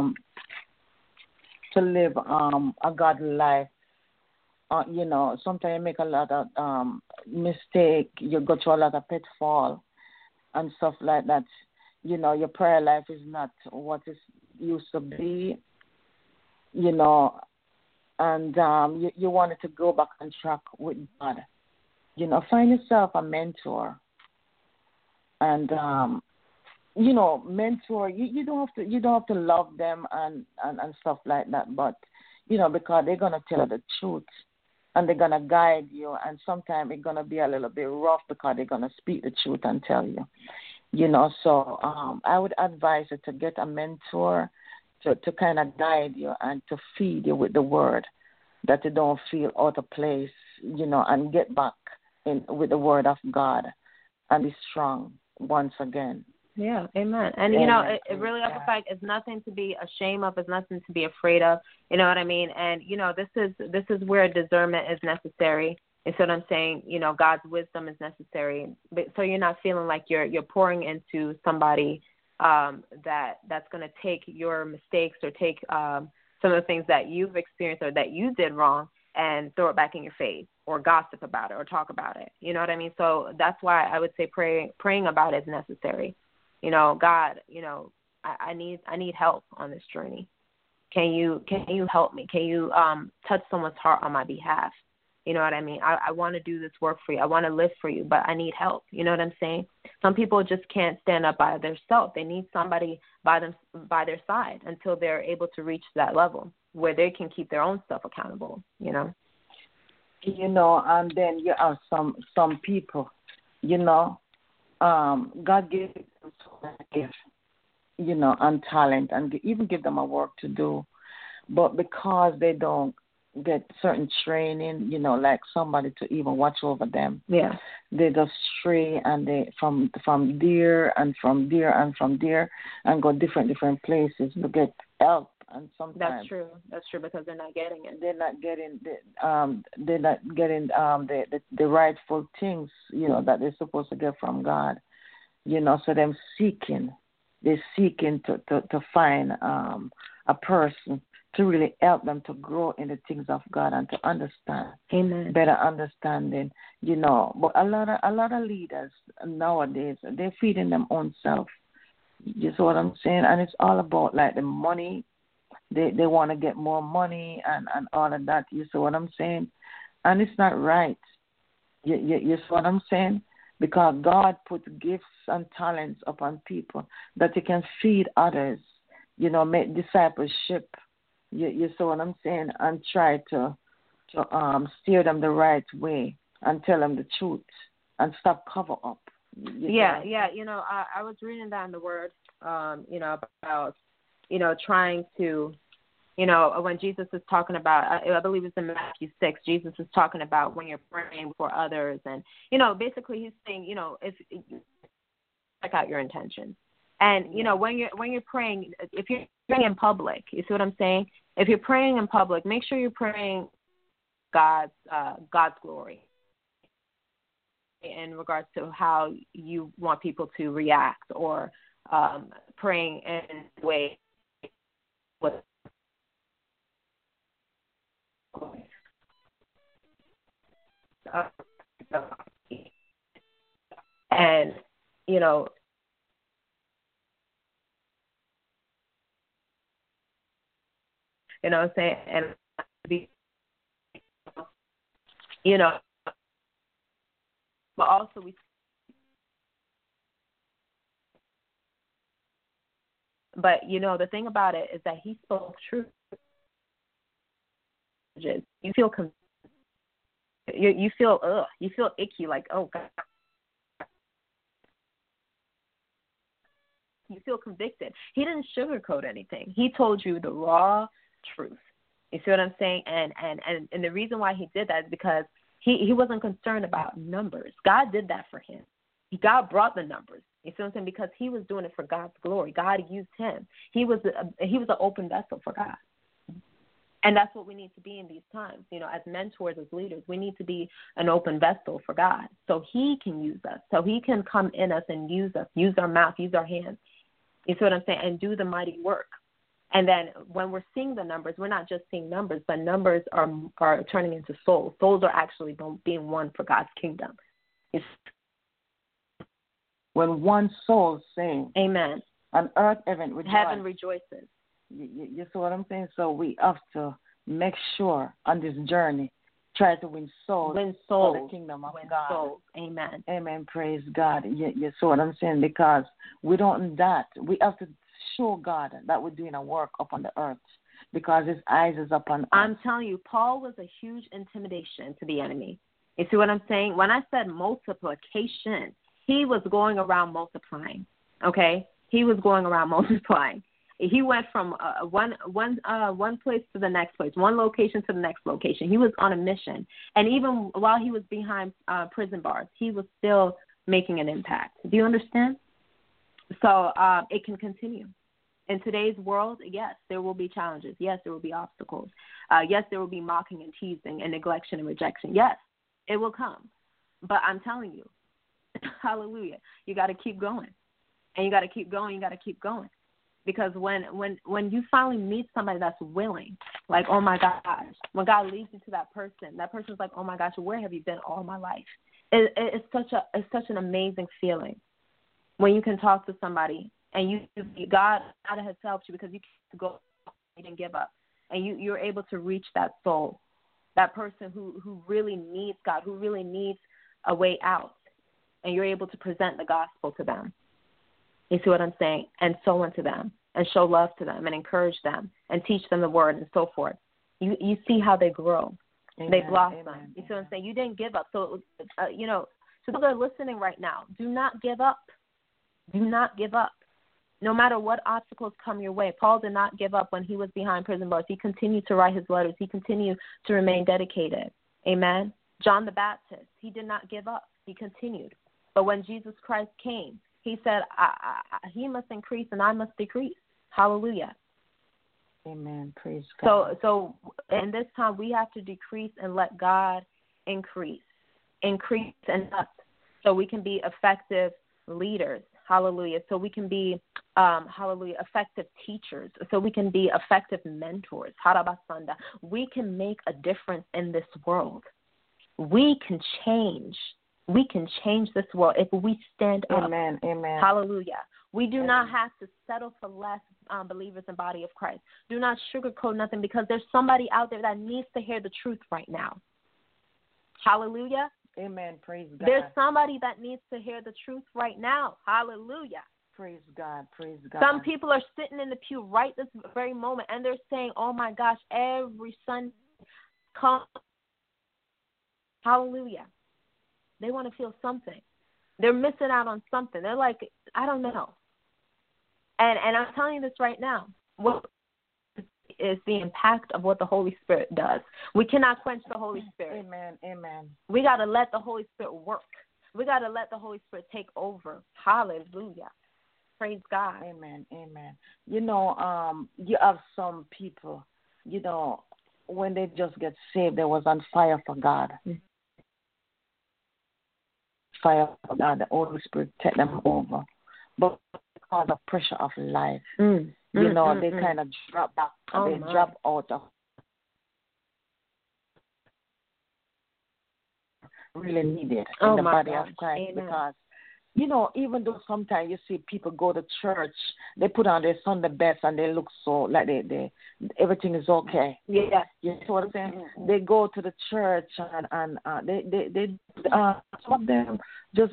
to live a godly life. You know, sometimes you make a lot of mistake. You go through a lot of pitfall and stuff like that. You know, your prayer life is not what it used to be. you and you wanted to go back on track with God. Find yourself a mentor, and mentor. You don't have to love them and stuff like that, but because they're gonna tell you the truth and they're gonna guide you, and sometimes it's gonna be a little bit rough because they're gonna speak the truth and tell you. So I would advise you to get a mentor to kind of guide you and to feed you with the word, that you don't feel out of place, and get back in with the word of God and be strong once again. Yeah, amen. And, it really, it's nothing to be ashamed of. It's nothing to be afraid of. You know what I mean? And, this is where discernment is necessary. And so what I'm saying, God's wisdom is necessary. But, so you're not feeling like you're pouring into somebody that's going to take your mistakes or take some of the things that you've experienced or that you did wrong and throw it back in your face or gossip about it or talk about it. You know what I mean? So that's why I would say praying about it is necessary. God, I need help on this journey. Can you help me? Can you touch someone's heart on my behalf? You know what I mean? I want to do this work for you. I want to live for you, but I need help. You know what I'm saying? Some people just can't stand up by themselves. They need somebody by their side until they're able to reach that level where they can keep their own stuff accountable. And then you have some people, God gave them so much gift, and talent, and even give them a work to do, but because they don't get certain training, like somebody to even watch over them. Yeah. They just stray and they from there and from there and from there and go different places to get help. And sometimes that's true because they're not getting it. They're not getting the rightful things, that they're supposed to get from God. So they're seeking to find a person to really help them to grow in the things of God and to understand. Amen. Better understanding, But a lot of leaders nowadays, they're feeding them own self. You see what I'm saying? And it's all about like the money. They want to get more money and all of that. You see what I'm saying? And it's not right. You see what I'm saying? Because God put gifts and talents upon people that you can feed others, make discipleship. You see what I'm saying? And try to steer them the right way and tell them the truth and stop cover up. Yeah. I was reading that in the Word, about, trying to, when Jesus is talking about, I believe it's in Matthew 6, Jesus is talking about when you're praying for others. And, basically he's saying, if check out your intentions. And, when you're praying, if you're praying in public, you see what I'm saying? If you're praying in public, make sure you're praying God's glory in regards to how you want people to react, or praying in a way with and what I'm saying, and be, but also but the thing about it is that he spoke truth. You feel you feel icky, like, oh God. You feel convicted. He didn't sugarcoat anything. He told you the raw truth. You see what I'm saying? And the reason why he did that is because he wasn't concerned about numbers. God did that for him. God brought the numbers. You see what I'm saying? Because he was doing it for God's glory. God used him. He was an open vessel for God. And that's what we need to be in these times. As mentors, as leaders, we need to be an open vessel for God so he can use us, so he can come in us and use us, use our mouth, use our hands. You see what I'm saying? And do the mighty work. And then when we're seeing the numbers, we're not just seeing numbers, but numbers are turning into souls. Souls are actually being won for God's kingdom. When one soul sings, amen, on earth heaven rejoices. You see what I'm saying? So we have to make sure on this journey, try to win souls for the kingdom of God. Souls. Amen. Amen. Praise God. You see what I'm saying? Because we don't do that. We have to show God that we're doing a work upon the earth because his eyes is upon us. I'm telling you, Paul was a huge intimidation to the enemy. You see what I'm saying? When I said multiplication, he was going around multiplying, okay? He was going around multiplying. He went from one place to the next place, one location to the next location. He was on a mission. And even while he was behind prison bars, he was still making an impact. Do you understand? So it can continue. In today's world, yes, there will be challenges. Yes, there will be obstacles. Yes, there will be mocking and teasing and neglection and rejection. Yes, it will come. But I'm telling you, hallelujah, you got to keep going. And you got to keep going. You got to keep going. Because when you finally meet somebody that's willing, like, oh, my gosh, when God leads you to that person's like, oh, my gosh, where have you been all my life? It's such an amazing feeling when you can talk to somebody and God has helped you because you can go, you didn't give up. And you're able to reach that soul, that person who really needs God, who really needs a way out. And you're able to present the gospel to them. You see what I'm saying? And sow into them and show love to them and encourage them and teach them the word and so forth. You see how they grow. Amen. They blossom. Amen. You see what I'm saying? You didn't give up. So, so those that are listening right now, do not give up. Do not give up. No matter what obstacles come your way. Paul did not give up when he was behind prison bars. He continued to write his letters. He continued to remain dedicated. Amen. John the Baptist, he did not give up. He continued. But when Jesus Christ came, he said, he must increase and I must decrease. Hallelujah. Amen. Praise God. So in this time, we have to decrease and let God increase. Increase in us so we can be effective leaders. Hallelujah. So we can be, effective teachers. So we can be effective mentors. Harabasanda. We can make a difference in this world. We can change. We can change this world if we stand up. Amen. Amen. Hallelujah. We do not have to settle for less believers in the body of Christ. Do not sugarcoat nothing because there's somebody out there that needs to hear the truth right now. Hallelujah. Amen. Praise God. There's somebody that needs to hear the truth right now. Hallelujah. Praise God. Praise God. Some people are sitting in the pew right this very moment and they're saying, oh my gosh, every Sunday come. Hallelujah. They want to feel something. They're missing out on something. They're like, I don't know. And I'm telling you this right now. What is the impact of what the Holy Spirit does? We cannot quench the Holy Spirit. Amen. Amen. We got to let the Holy Spirit work. We got to let the Holy Spirit take over. Hallelujah. Praise God. Amen. Amen. You have some people, when they just get saved, they was on fire for God. Mm-hmm. Fire of God, the Holy Spirit take them over. But because of pressure of life, they kind of drop back. Drop out of really needed in the body of Christ. Amen. Because, even though sometimes you see people go to church, they put on their Sunday best and they look so like they everything is okay. Yeah. You know what I'm saying? Mm-hmm. They go to the church and they some of them just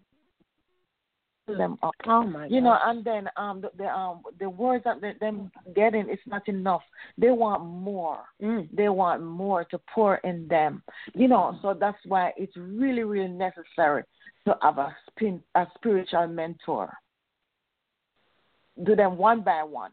them up. Oh my God. And then the words that them getting is not enough. They want more. They want more to pour in them. So that's why it's really, really necessary to have a spiritual mentor. Do them one by one.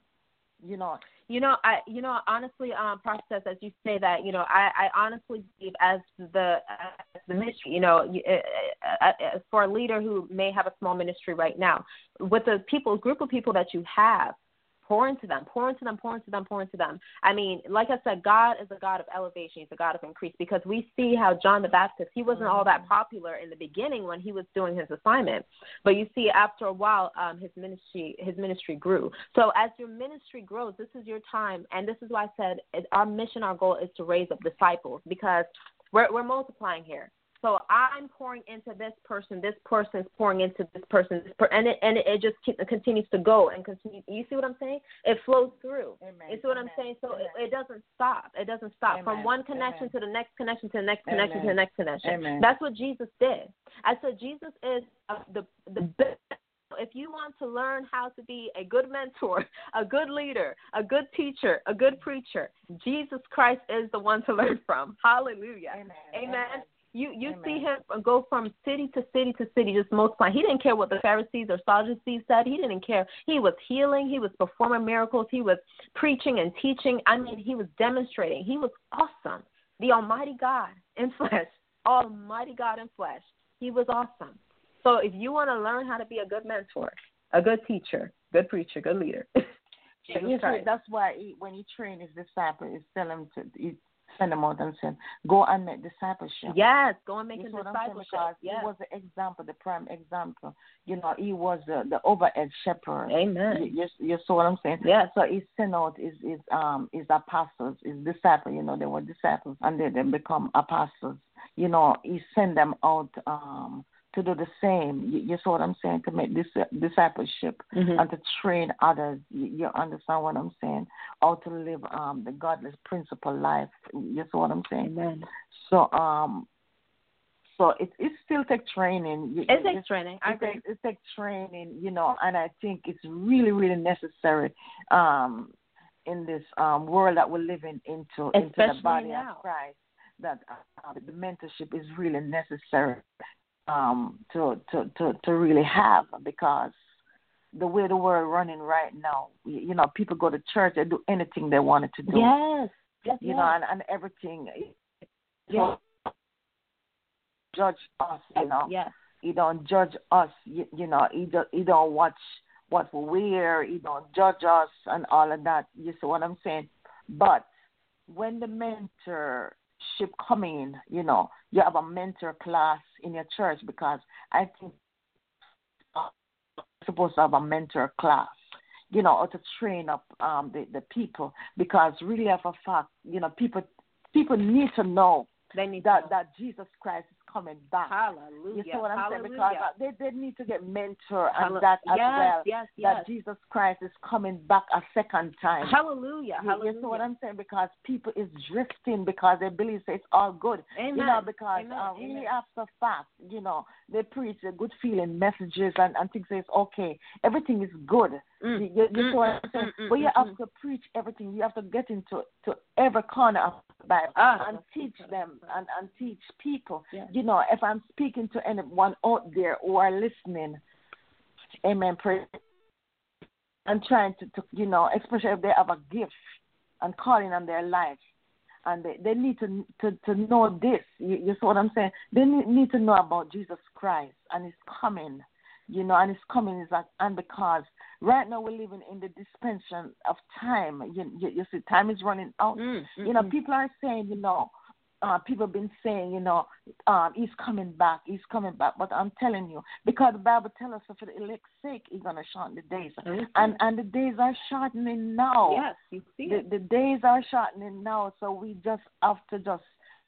Honestly, Prophetess, as you say that, I honestly believe as the ministry, for a leader who may have a small ministry right now, with the group of people that you have, pour into them. I mean, like I said, God is a God of elevation. He's a God of increase because we see how John the Baptist, he wasn't all that popular in the beginning when he was doing his assignment. But you see, after a while, his ministry grew. So as your ministry grows, this is your time. And this is why I said our mission, our goal is to raise up disciples because we're multiplying here. So I'm pouring into this person is pouring into this person, and it just continues to go and continue. You see what I'm saying? It flows through. Amen. You see what I'm saying? So it doesn't stop. It doesn't stop. From one connection to the next connection to the next connection to the next connection. Amen. That's what Jesus did. I said Jesus is the best. If you want to learn how to be a good mentor, a good leader, a good teacher, a good preacher, Jesus Christ is the one to learn from. Hallelujah. Amen. You see him go from city to city to city, just multiplying. He didn't care what the Pharisees or Sadducees said. He didn't care. He was healing. He was performing miracles. He was preaching and teaching. I mean, he was demonstrating. He was awesome. The Almighty God in flesh. Almighty God in flesh. He was awesome. So if you want to learn how to be a good mentor, a good teacher, good preacher, good leader, that's why when he trained his disciples, he send them out and said, go and make discipleship. Yes, go and make a discipleship. Yes. He was the example, the prime example. You know, he was the overhead shepherd. Amen. You saw what I'm saying? Yes. So he sent out his apostles, his disciples. You know, they were disciples, and they become apostles. You know, he sent them out to do the same. You saw what I'm saying? To make this discipleship and to train others. You understand what I'm saying? How to live the godless principle life. You saw what I'm saying? Amen. So so it still takes training. It takes training. It takes training, you know, and I think it's really, really necessary in this world that we're living into the body of Christ. That the mentorship is really necessary. To really have, because the way the world running right now, you know, people go to church, they do anything they wanted to do. Yes. You know, and everything. Yes. Judge us, you know. Yes. He don't judge us, you know. He don't watch what we wear. He don't judge us and all of that. You see what I'm saying? But when the mentorship coming, you know, you have a mentor class in your church, because I think you're supposed to have a mentor class, you know, or to train up the people, because really, of a fact, you know, people need to know that Jesus Christ is coming back. Hallelujah. You see what I'm saying? Hallelujah. Because they need to get mentor and that as well. Yes. That Jesus Christ is coming back a second time. Hallelujah. You see what I'm saying? Because people is drifting because they believe it's all good. Amen. You know, because Amen. really after fact, you know, they preach the good feeling messages and think it's okay. Everything is good. You see what I'm saying? But you have to preach everything. You have to get into every corner of the Bible and teach them and teach people. Yeah. You know, if I'm speaking to anyone out there who are listening, amen, pray, and trying to you know, especially if they have a gift and calling on their life, and they need to know this. You see what I'm saying? They need to know about Jesus Christ and His coming. You know, and His coming is like, and because right now we're living in the dispensation of time. You see, time is running out. You know, people are saying, you know, people have been saying, you know, He's coming back. But I'm telling you, because the Bible tells us for the elect's sake, He's going to shorten the days. And the days are shortening now. Yes, you see it. The days are shortening now, so we just have to just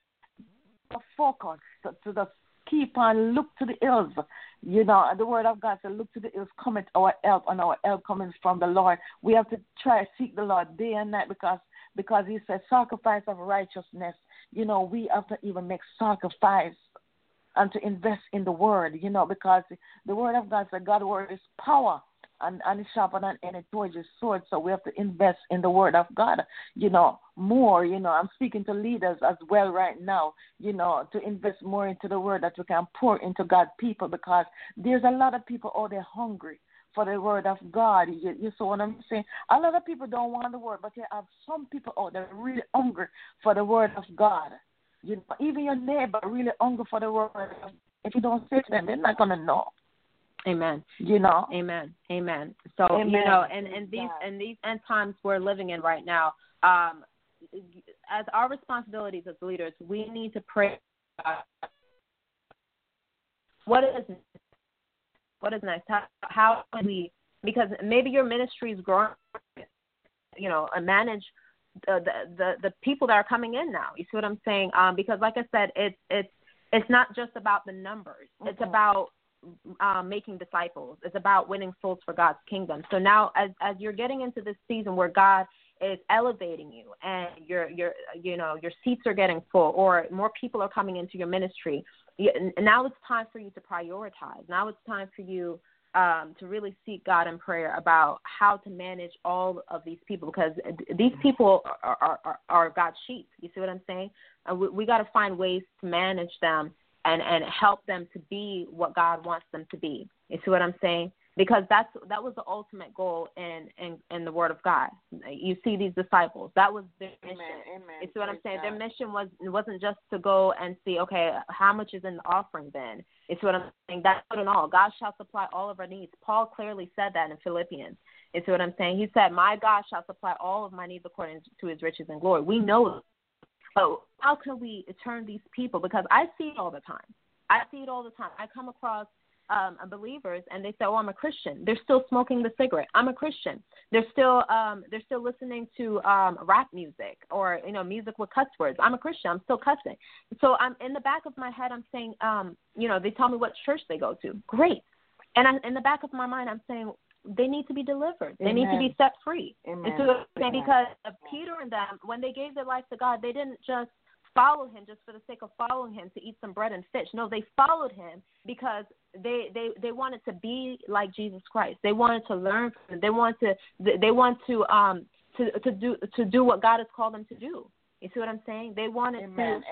focus, to just keep on look to the hills. You know, the word of God says, look to the hills, cometh our help, and our help coming from the Lord. We have to try to seek the Lord day and night, because He says sacrifice of righteousness. You know, we have to even make sacrifice and to invest in the word, you know, because the word of God says God's word is power and it's sharper than any two-edged sword. So we have to invest in the word of God, you know, more. You know, I'm speaking to leaders as well right now, you know, to invest more into the word that we can pour into God's people, because there's a lot of people out there hungry for the word of God. You see what I'm saying? A lot of people don't want the word, but you have some people out there really hungry for the word of God. You know, even your neighbor really hungry for the word. If you don't say to them, they're not going to know. Amen. You know. Amen. So Amen. you know, and these end times we're living in right now, as our responsibilities as leaders, we need to pray. What is next? How can we? Because maybe your ministry is growing, you know, and manage the people that are coming in now. You see what I'm saying? Because like I said, It's not just about the numbers. Mm-hmm. It's about making disciples. It's about winning souls for God's kingdom. So now, as you're getting into this season where God is elevating you, and your seats are getting full, or more people are coming into your ministry, now it's time for you to prioritize. Now it's time for you to really seek God in prayer about how to manage all of these people, because these people are God's sheep. You see what I'm saying? We got to find ways to manage them and help them to be what God wants them to be. You see what I'm saying? Because that was the ultimate goal in the Word of God. You see these disciples. That was their mission. Amen. You see what I'm saying? God. Their mission wasn't just to go and see, okay, how much is in the offering then? You see what I'm saying? That's not at all. God shall supply all of our needs. Paul clearly said that in Philippians. You see what I'm saying? He said, my God shall supply all of my needs according to his riches and glory. We know that. But how can we turn these people? Because I see it all the time. I come across believers, and they say, "Oh, I'm a Christian." They're still smoking the cigarette. I'm a Christian. They're still listening to rap music, or music with cuss words. I'm a Christian. I'm still cussing. So I'm in the back of my head, I'm saying, they tell me what church they go to. Great. And in the back of my mind, I'm saying they need to be delivered. They need to be set free. Amen. Because Peter and them, when they gave their life to God, they didn't just follow him just for the sake of following him to eat some bread and fish. No, they followed him because they wanted to be like Jesus Christ. They wanted to learn from him. They want to do what God has called them to do. You see what I'm saying? They wanted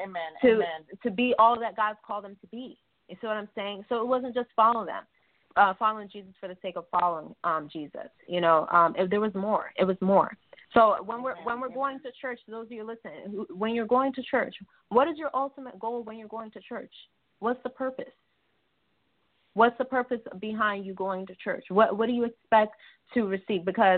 to be all that God's called them to be. You see what I'm saying? So it wasn't just following Jesus for the sake of following Jesus. There was more. It was more. So when we're going to church, those of you listening, when you're going to church, what is your ultimate goal when you're going to church? What's the purpose? What's the purpose behind you going to church? What do you expect to receive? Because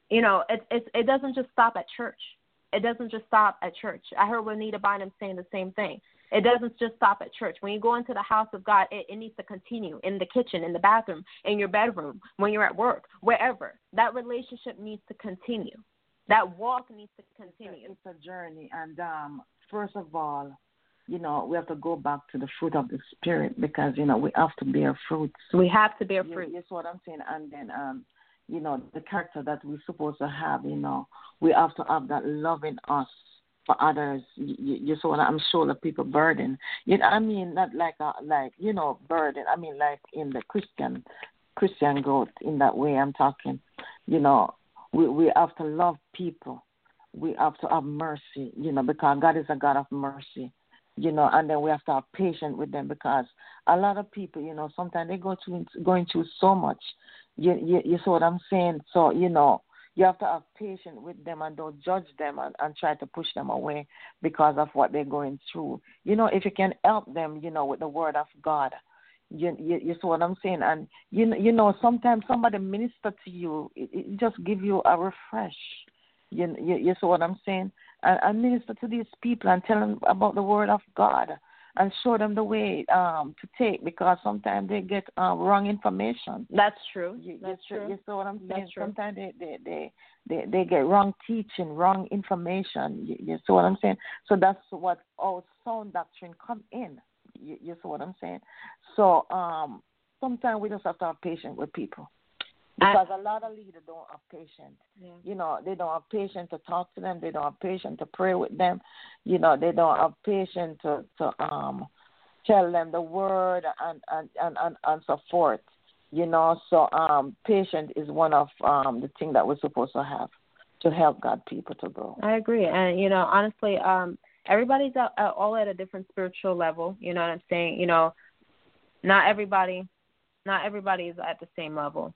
it doesn't just stop at church. It doesn't just stop at church. I heard Juanita Bynum saying the same thing. It doesn't just stop at church. When you go into the house of God, it needs to continue in the kitchen, in the bathroom, in your bedroom, when you're at work, wherever. That relationship needs to continue. That walk needs to continue. It's a journey. And first of all, we have to go back to the fruit of the Spirit, because, we have to bear fruits. We have to bear fruit. That's what I'm saying. And then, the character that we're supposed to have, we have to have that love in us for others. You saw I'm sure the people burden. Not burden. I mean, like in the Christian growth, in that way I'm talking. We have to love people. We have to have mercy, because God is a God of mercy, and then we have to have patience with them, because a lot of people, sometimes they going through so much. You see what I'm saying? So, you have to have patience with them and don't judge them and try to push them away because of what they're going through. If you can help them, with the word of God, you see what I'm saying? And, sometimes somebody minister to you, it just give you a refresh. You see what I'm saying? And minister to these people and tell them about the word of God and show them the way to take, because sometimes they get wrong information. That's true. That's true. You see what I'm saying? That's true. Sometimes they get wrong teaching, wrong information. You see what I'm saying? So that's what our sound doctrine come in. You see what I'm saying? So sometimes we just have to have patience with people, because a lot of leaders don't have patience. Yeah. They don't have patience to talk to them. They don't have patience to pray with them. They don't have patience to tell them the word and so forth. So patience is one of the things that we're supposed to have to help God people to grow. I agree. And, honestly, everybody's all at a different spiritual level. You know what I'm saying? Not everybody is at the same level.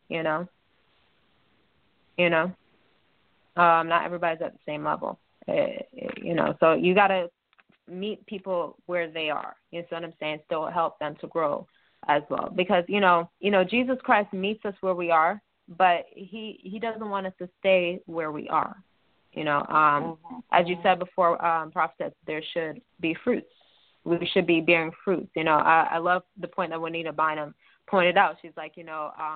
Not everybody's at the same level. So you got to meet people where they are. You know what I'm saying? Still help them to grow as well, because Jesus Christ meets us where we are, but he doesn't want us to stay where we are. As you said before, Prophet, there should be fruits. We should be bearing fruits. I love the point that Juanita Bynum pointed out. She's like, a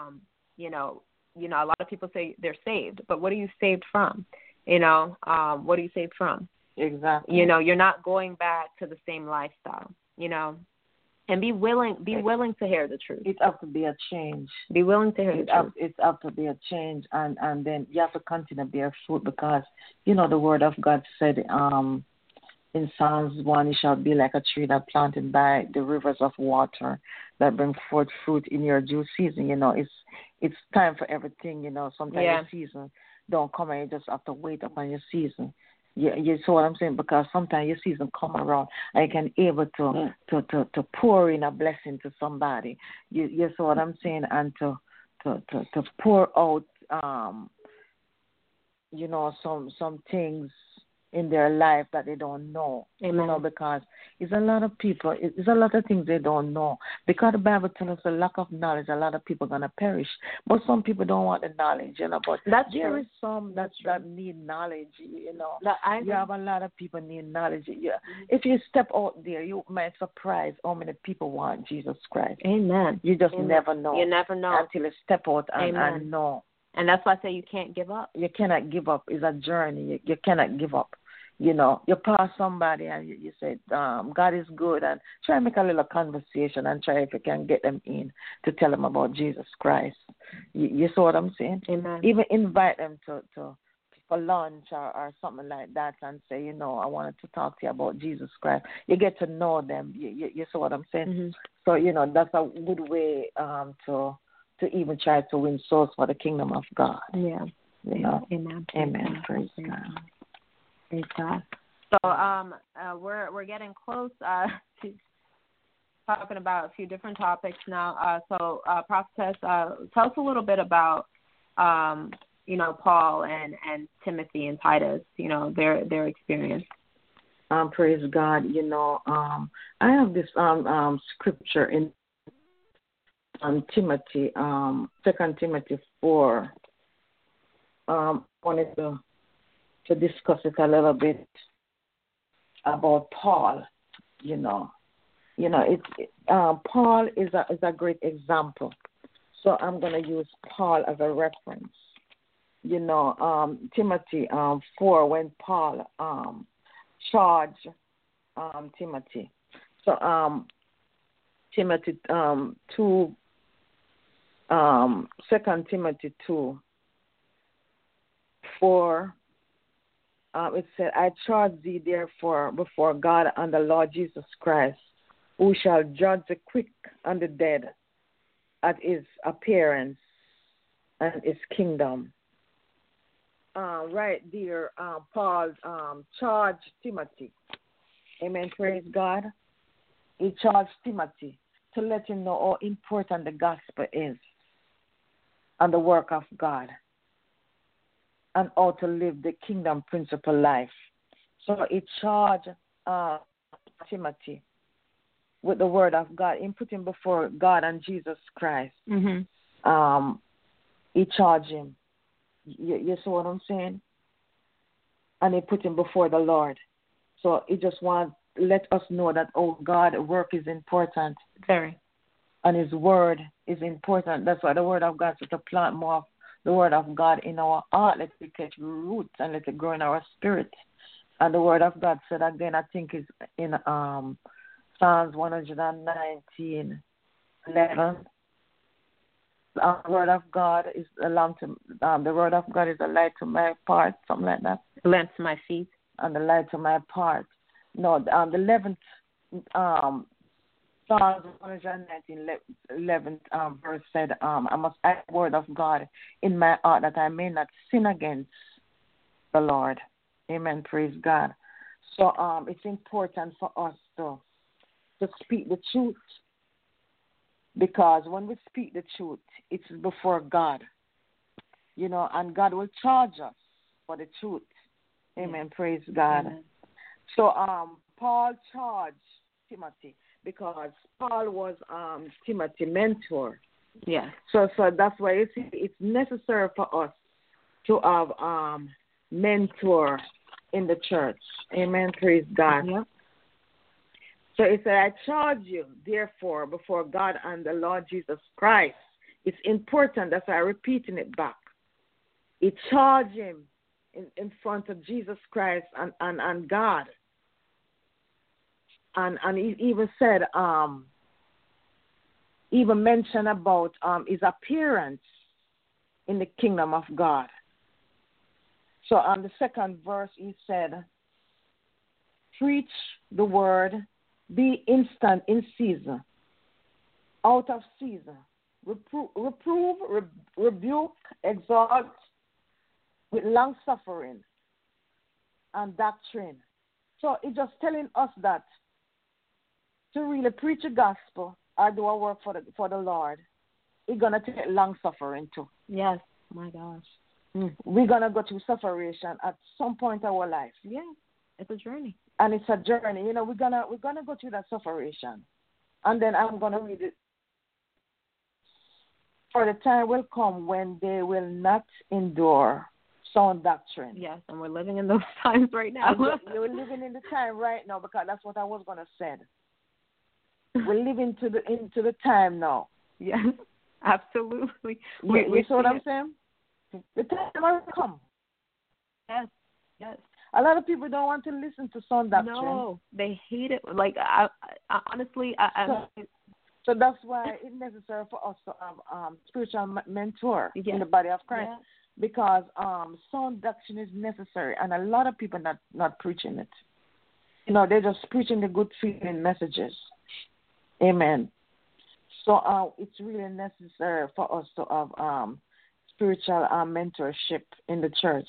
lot of people say they're saved, but what are you saved from? What are you saved from? Exactly. You're not going back to the same lifestyle. And be willing to hear the truth. It has to be a change. Be willing to hear the truth. It's up to be a change, and then you have to continue to bear fruit, because the word of God said in Psalms 1, you shall be like a tree that planted by the rivers of water that bring forth fruit in your due season. It's time for everything. Sometimes your season don't come, and you just have to wait upon your season. You see what I'm saying? Because sometimes your season come around and you can able to pour in a blessing to somebody. You see what I'm saying? And to pour out some things in their life that they don't know. Amen. Because it's a lot of people, it's a lot of things they don't know. Because the Bible tells us a lack of knowledge, a lot of people are going to perish. But some people don't want the knowledge, but there is some that need knowledge, You have a lot of people need knowledge. Yeah. If you step out there, you might surprise how many people want Jesus Christ. Amen. You just never know. You never know. Until you step out and know. And that's why I say you can't give up. You cannot give up. It's a journey. You cannot give up. You pass somebody and you say, God is good, and try to make a little conversation and try if you can get them in to tell them about Jesus Christ. You see what I'm saying? Amen. Even invite them for lunch or something like that and say, I wanted to talk to you about Jesus Christ. You get to know them. You see what I'm saying? Mm-hmm. So, that's a good way to even try to win souls for the kingdom of God. Yeah. Amen. Amen. Praise God. Praise God. So we're getting close to talking about a few different topics now. Prophetess, tell us a little bit about Paul and Timothy and Titus. Their experience. Praise God. I have this scripture in Timothy, 2 Timothy 4. Wanted to discuss it a little bit about Paul. Paul is a great example. So I'm going to use Paul as a reference. Timothy 4, when Paul charged Timothy. So Timothy 2, 2 Timothy 2, 4. It said, I charge thee therefore before God and the Lord Jesus Christ, who shall judge the quick and the dead at his appearance and his kingdom. Right there, Paul charged Timothy. Amen, praise God. He charged Timothy to let him know how important the gospel is and the work of God, and how to live the kingdom principle life. So he charged Timothy with the word of God. He put him before God and Jesus Christ. Mm-hmm. He charged him. You see what I'm saying? And he put him before the Lord. So he just wants to let us know that, God's work is important. Very. And his word is important. That's why the word of God is to plant more of the word of God in our heart. Let it catch roots and let it grow in our spirit. And the word of God said again, I think is in Psalms 119:11. The word of God is a lamp to the word of God is a light to my path, something like that. Lamp to my feet. And the light to my path. No, the 11th Psalms 119:11 verse said, I must add the word of God in my heart that I may not sin against the Lord. Amen. Praise God. So it's important for us to speak the truth, because when we speak the truth, it's before God, and God will charge us for the truth. Amen. Praise God. Amen. So Paul charged Timothy because Paul was Timothy's mentor. Yeah. So that's why you see it's necessary for us to have mentor in the church. Amen. Praise God. Yeah. So it said, I charge you, therefore, before God and the Lord Jesus Christ. It's important. That's why I'm repeating it back. He charged him in front of Jesus Christ and God. And he even said, even mentioned about his appearance in the kingdom of God. So on the second verse, he said, preach the word, be instant in season, out of season, reprove, rebuke, exhort with long suffering and doctrine. So it's just telling us that to really preach the gospel or do a work for the Lord, it's going to take long suffering too. Yes. My gosh. We're going to go through suffering at some point in our life. Yeah. It's a journey. And it's a journey. You know, we're gonna go through that suffering. And then I'm gonna read it. For the time will come when they will not endure sound doctrine. Yes, and we're living in those times right now. You're living in the time right now, because that's what I was gonna say. We're living into the time now. Yes, absolutely. You see what I'm saying? The time will come. Yes, yes. A lot of people don't want to listen to sound doctrine. No, they hate it. Like, I honestly, so that's why it's necessary for us to have spiritual mentor in the body of Christ, because sound doctrine is necessary, and a lot of people not preaching it. You know, they're just preaching the good feeling messages. Amen. So it's really necessary for us to have spiritual mentorship in the church.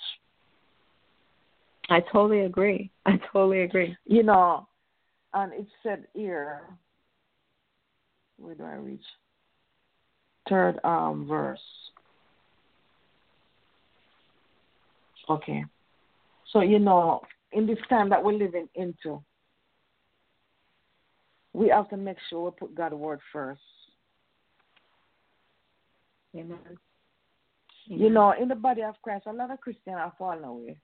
I totally agree. You know, and it said here, where do I reach? Third verse. Okay. So, you know, in this time that we're living into, we have to make sure we put God's word first. Amen. You know, in the body of Christ, a lot of Christians are falling away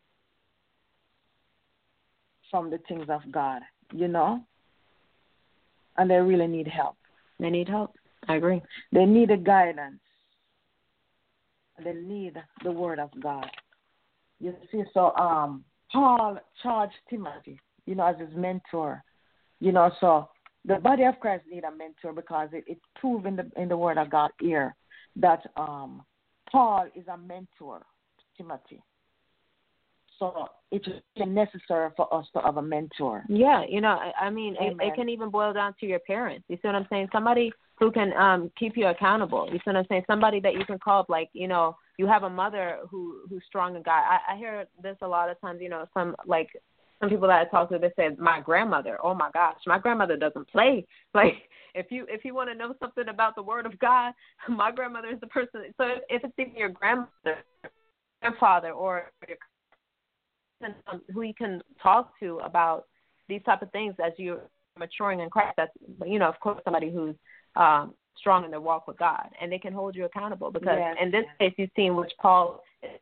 from the things of God, you know, and they really need help. They need help. I agree. They need a guidance. They need the word of God. You see, so Paul charged Timothy, you know, as his mentor. You know, so the body of Christ need a mentor, because it's proven in the word of God here that Paul is a mentor to Timothy. So it's necessary for us to have a mentor. Yeah, you know, I mean, it can even boil down to your parents. You see what I'm saying? Somebody who can keep you accountable. You see what I'm saying? Somebody that you can call up, like, you know, you have a mother who's strong in God. I hear this a lot of times, you know, some people that I talk to, they say, my grandmother, oh my gosh, my grandmother doesn't play. Like, if you want to know something about the word of God, my grandmother is the person. So if it's even your grandmother, grandfather, or your who you can talk to about these type of things as you're maturing in Christ, that's, you know, of course, somebody who's strong in their walk with God, and they can hold you accountable, because in this case, you've seen which Paul is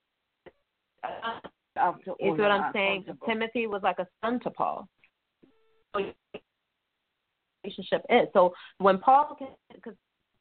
what I'm saying. Timothy was like a son to Paul. So relationship is. So when Paul, because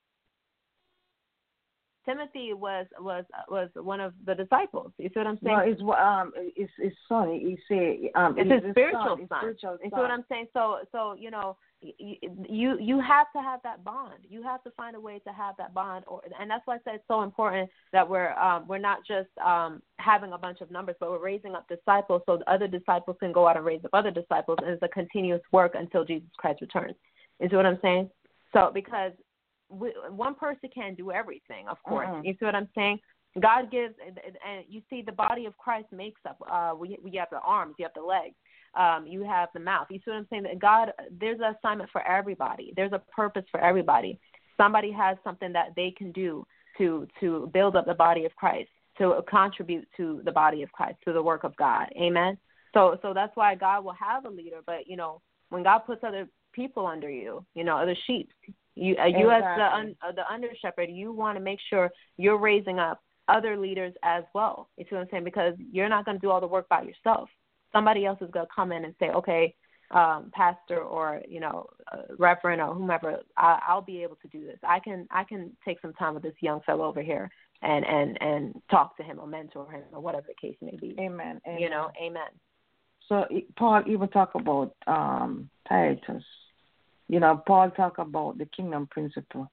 Timothy was one of the disciples. You see what I'm saying? No, it's son. He say it's his spiritual son. You see what I'm saying? So you know, you have to have that bond. You have to find a way to have that bond, and that's why I said it's so important that we're not just having a bunch of numbers, but we're raising up disciples, so the other disciples can go out and raise up other disciples, and it's a continuous work until Jesus Christ returns. You see what I'm saying? So because one person can't do everything, of course. You see what I'm saying? God gives, and you see the body of Christ makes up. We have the arms, you have the legs, you have the mouth. You see what I'm saying? That God, there's an assignment for everybody. There's a purpose for everybody. Somebody has something that they can do to build up the body of Christ, to contribute to the body of Christ, to the work of God. Amen? So that's why God will have a leader. But, you know, when God puts other people under you, you know, other sheep, you as the under shepherd, you want to make sure you're raising up other leaders as well. You see what I'm saying? Because you're not going to do all the work by yourself. Somebody else is going to come in and say, okay, pastor, or, you know, reverend, or whomever, I'll be able to do this. I can take some time with this young fellow over here and talk to him or mentor him or whatever the case may be. Amen. You know, amen. So Paul even talk about Titus. You know, Paul talked about the kingdom principle,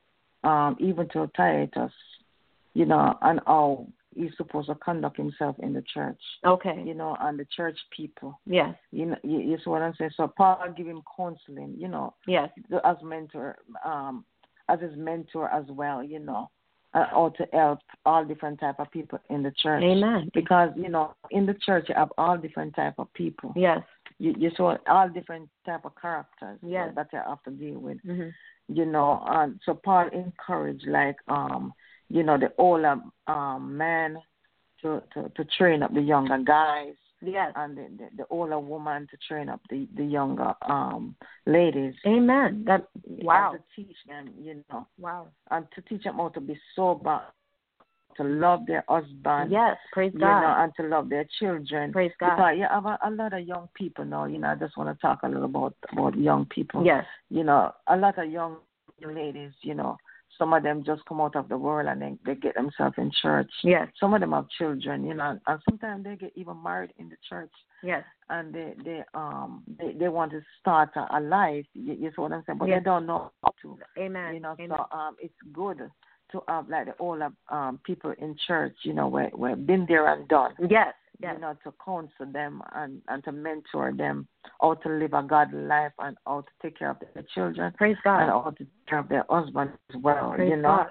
even to Titus, you know, and how he's supposed to conduct himself in the church. Okay. You know, and the church people. Yes. You know, you see what I'm saying? So Paul give him counseling, you know, Yes. as mentor, as his mentor as well, you know, or to help all different type of people in the church. Amen. Because, you know, in the church you have all different type of people. Yes. You saw all different type of characters. Yes. That you have to deal with. Mm-hmm. You know, and so Paul encouraged, like, you know, the older man to train up the younger guys. Yes. And the older woman to train up the younger ladies. Amen. That wow. And to teach them, you know. Wow. And to teach them how to be sober, to love their husband. Yes, praise God. You know, and to love their children. Praise God. Because you have a lot of young people now. You know, I just want to talk a little about young people. Yes. You know, a lot of young ladies, you know, some of them just come out of the world and they get themselves in church. Yes. Some of them have children, you know, and sometimes they get even married in the church. Yes. And they want to start a life. You see what I'm saying? But yes. they don't know how to. Amen. You know, Amen. so it's good to have like the older people in church, you know, where been there and done. Yes. Yes. You know, to counsel them and to mentor them how to live a godly life and how to take care of their children. Praise God. And how to take care of their husband as well. Praise you know,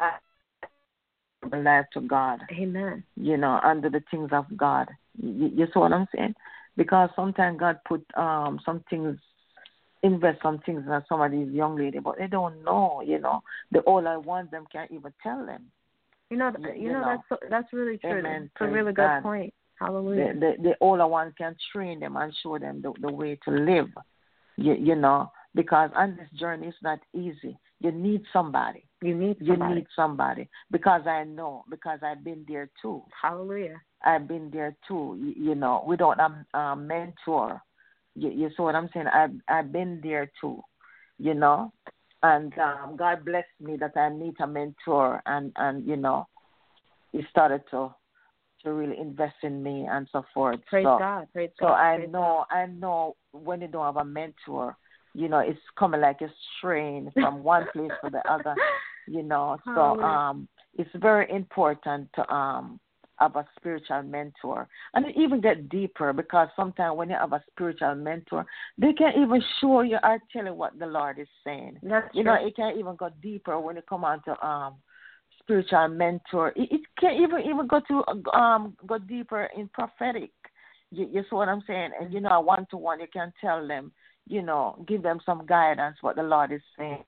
God. life to God. Amen. You know, under the things of God. You see what I'm saying? Because sometimes God put some things, invest some things in some of these young ladies, but they don't know. You know, the older ones them can't even tell them. You know, that's really true. Amen. It's a really good point. Hallelujah. The older ones can train them and show them the way to live, you know, because on this journey it's not easy. You need somebody. You need somebody. Because I know, because I've been there too. Hallelujah. I've been there too. You know, we don't have a mentor. You see what I'm saying? I've been there too, you know, and God blessed me that I meet a mentor, and you know, He started to really invest in me and so forth. Praise God. Praise God. So I know when you don't have a mentor, you know, it's coming like a strain from one place to the other, you know. So it's very important to have a spiritual mentor. And it even get deeper, because sometimes when you have a spiritual mentor, they can even show you or tell you what the Lord is saying. That's you true. know, it can even go deeper when you come on to spiritual mentor. It can even go deeper in prophetic. You see what I'm saying? And you know, a one-to-one, you can tell them, you know, give them some guidance what the Lord is saying,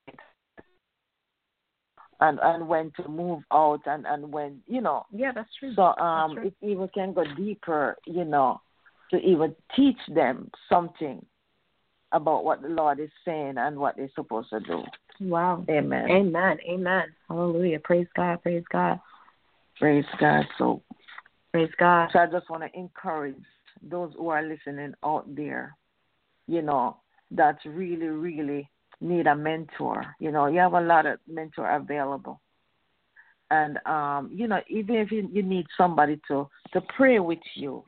and when to move out, and when, you know. Yeah, that's true. So that's true. It even can go deeper, you know, to even teach them something about what the Lord is saying and what they're supposed to do. Wow. Amen. Amen. Amen. Hallelujah. Praise God. Praise God. Praise God. So praise God. So I just want to encourage those who are listening out there, you know, that really, really need a mentor. You know, you have a lot of mentor available. And, you know, even if you need somebody to pray with you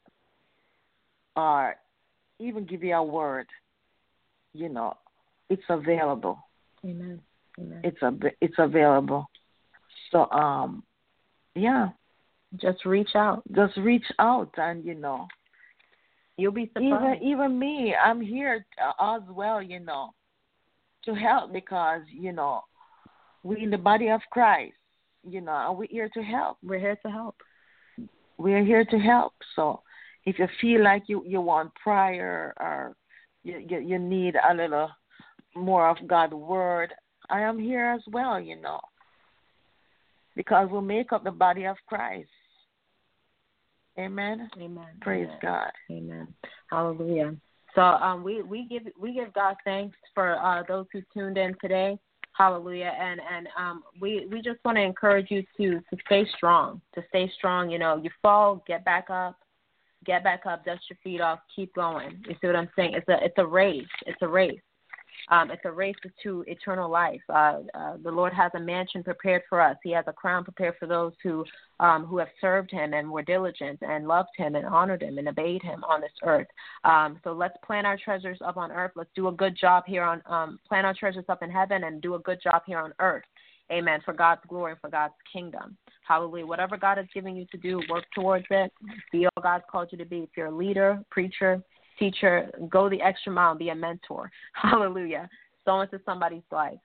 or even give you a word, you know, it's available. Amen. Amen. It's available. So, yeah. Just reach out. And, you know. You'll be surprised. Even me, I'm here as well, you know, to help, because, you know, we in the body of Christ, you know, and we're here to help. We're here to help. We're here to help. So if you feel like you want prayer, or you need a little more of God's word, I am here as well, you know, because we'll make up the body of Christ. Amen. Amen. Praise Amen. God. Amen. Hallelujah. So we give God thanks for those who tuned in today. Hallelujah. And we just want to encourage you to stay strong. You know, you fall, get back up, dust your feet off, keep going. You see what I'm saying? It's a race. It's a race to eternal life. The Lord has a mansion prepared for us. He has a crown prepared for those who have served him and were diligent and loved him and honored him and obeyed him on this earth. So let's plant our treasures up on earth. Let's do a good job here on plant our treasures up in heaven and do a good job here on earth. Amen. For God's glory and for God's kingdom. Hallelujah. Whatever God is giving you to do, work towards it. Be all God's called you to be. If you're a leader, preacher, teacher, go the extra mile and be a mentor. Hallelujah. Sow into somebody's life.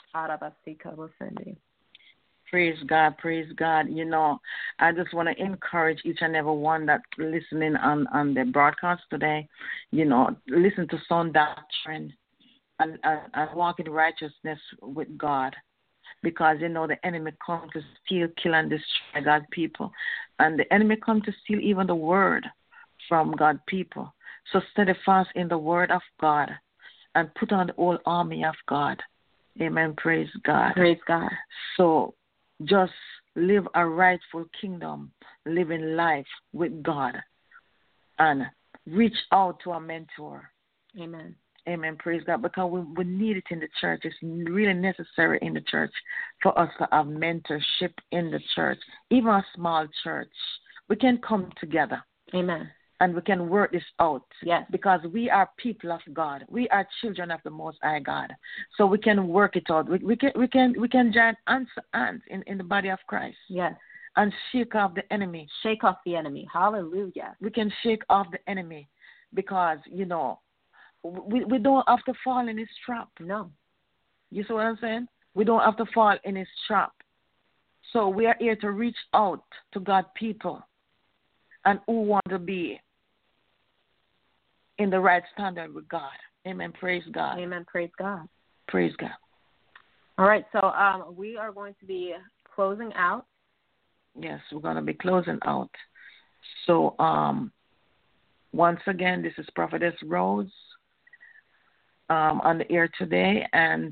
Praise God, praise God. You know, I just want to encourage each and every one that's listening on the broadcast today, you know, listen to sound doctrine and walk in righteousness with God. Because, you know, the enemy comes to steal, kill, and destroy God's people. And the enemy comes to steal even the word from God's people. So steady fast in the word of God and put on the whole army of God. Amen. Praise God. Praise God. So just live a rightful kingdom, living life with God, and reach out to a mentor. Amen. Amen. Praise God. Because we need it in the church. It's really necessary in the church for us to have mentorship in the church, even a small church. We can come together. Amen. And we can work this out. Yes. Because we are people of God. We are children of the Most High God. So we can work it out. We can join hands in the body of Christ. Yes. And shake off the enemy. Shake off the enemy. Hallelujah. We can shake off the enemy because, you know, we don't have to fall in his trap. No. You see what I'm saying? We don't have to fall in his trap. So we are here to reach out to God's people and who want to be in the right standard with God. Amen. Praise God. Amen. Praise God. Praise God. All right. So we are going to be closing out. Yes, we're going to be closing out. So once again, this is Prophetess Rose on the air today, and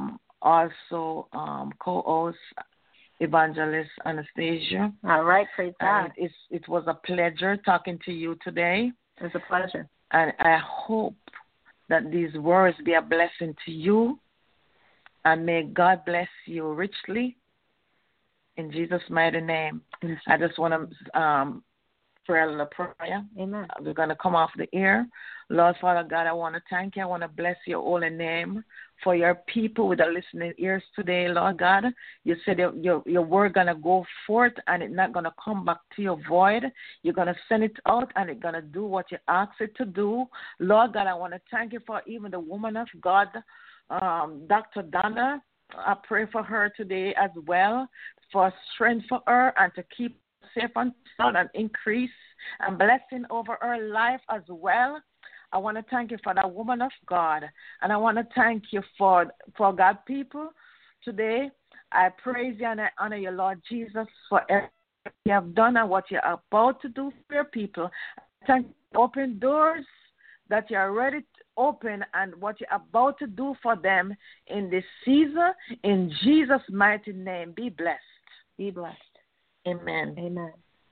also co-host Evangelist Anastasia. All right, praise God. It was a pleasure talking to you today. It was a pleasure. And I hope that these words be a blessing to you, and may God bless you richly. In Jesus' mighty name. I just want to pray a little prayer. Amen. We're going to come off the air. Lord, Father God, I want to thank you. I want to bless your holy name for your people with the listening ears today, Lord God. You said your word going to go forth and it's not going to come back to your void. You're going to send it out and it's going to do what you ask it to do. Lord God, I want to thank you for even the woman of God, Dr. Donna. I pray for her today as well, for strength for her and to keep safe and sound and increase and blessing over her life as well. I want to thank you for that woman of God, and I want to thank you for God people today. I praise you and I honor you, Lord Jesus, for everything you have done and what you're about to do for your people. Thank you for open doors that you are ready to open and what you're about to do for them in this season. In Jesus' mighty name, be blessed. Be blessed. Amen. Amen.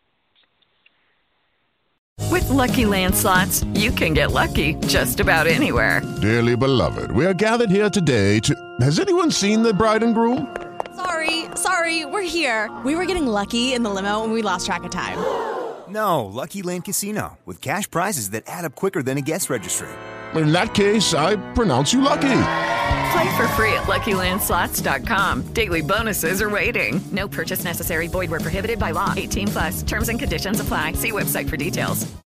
With Lucky Land Slots, you can get lucky just about anywhere. Dearly beloved, we are gathered here today to... Has anyone seen the bride and groom? Sorry, we're here. We were getting lucky in the limo and we lost track of time. No, Lucky Land Casino, with cash prizes that add up quicker than a guest registry. In that case, I pronounce you lucky. Play for free at LuckyLandSlots.com. Daily bonuses are waiting. No purchase necessary. Void where prohibited by law. 18+. Terms and conditions apply. See website for details.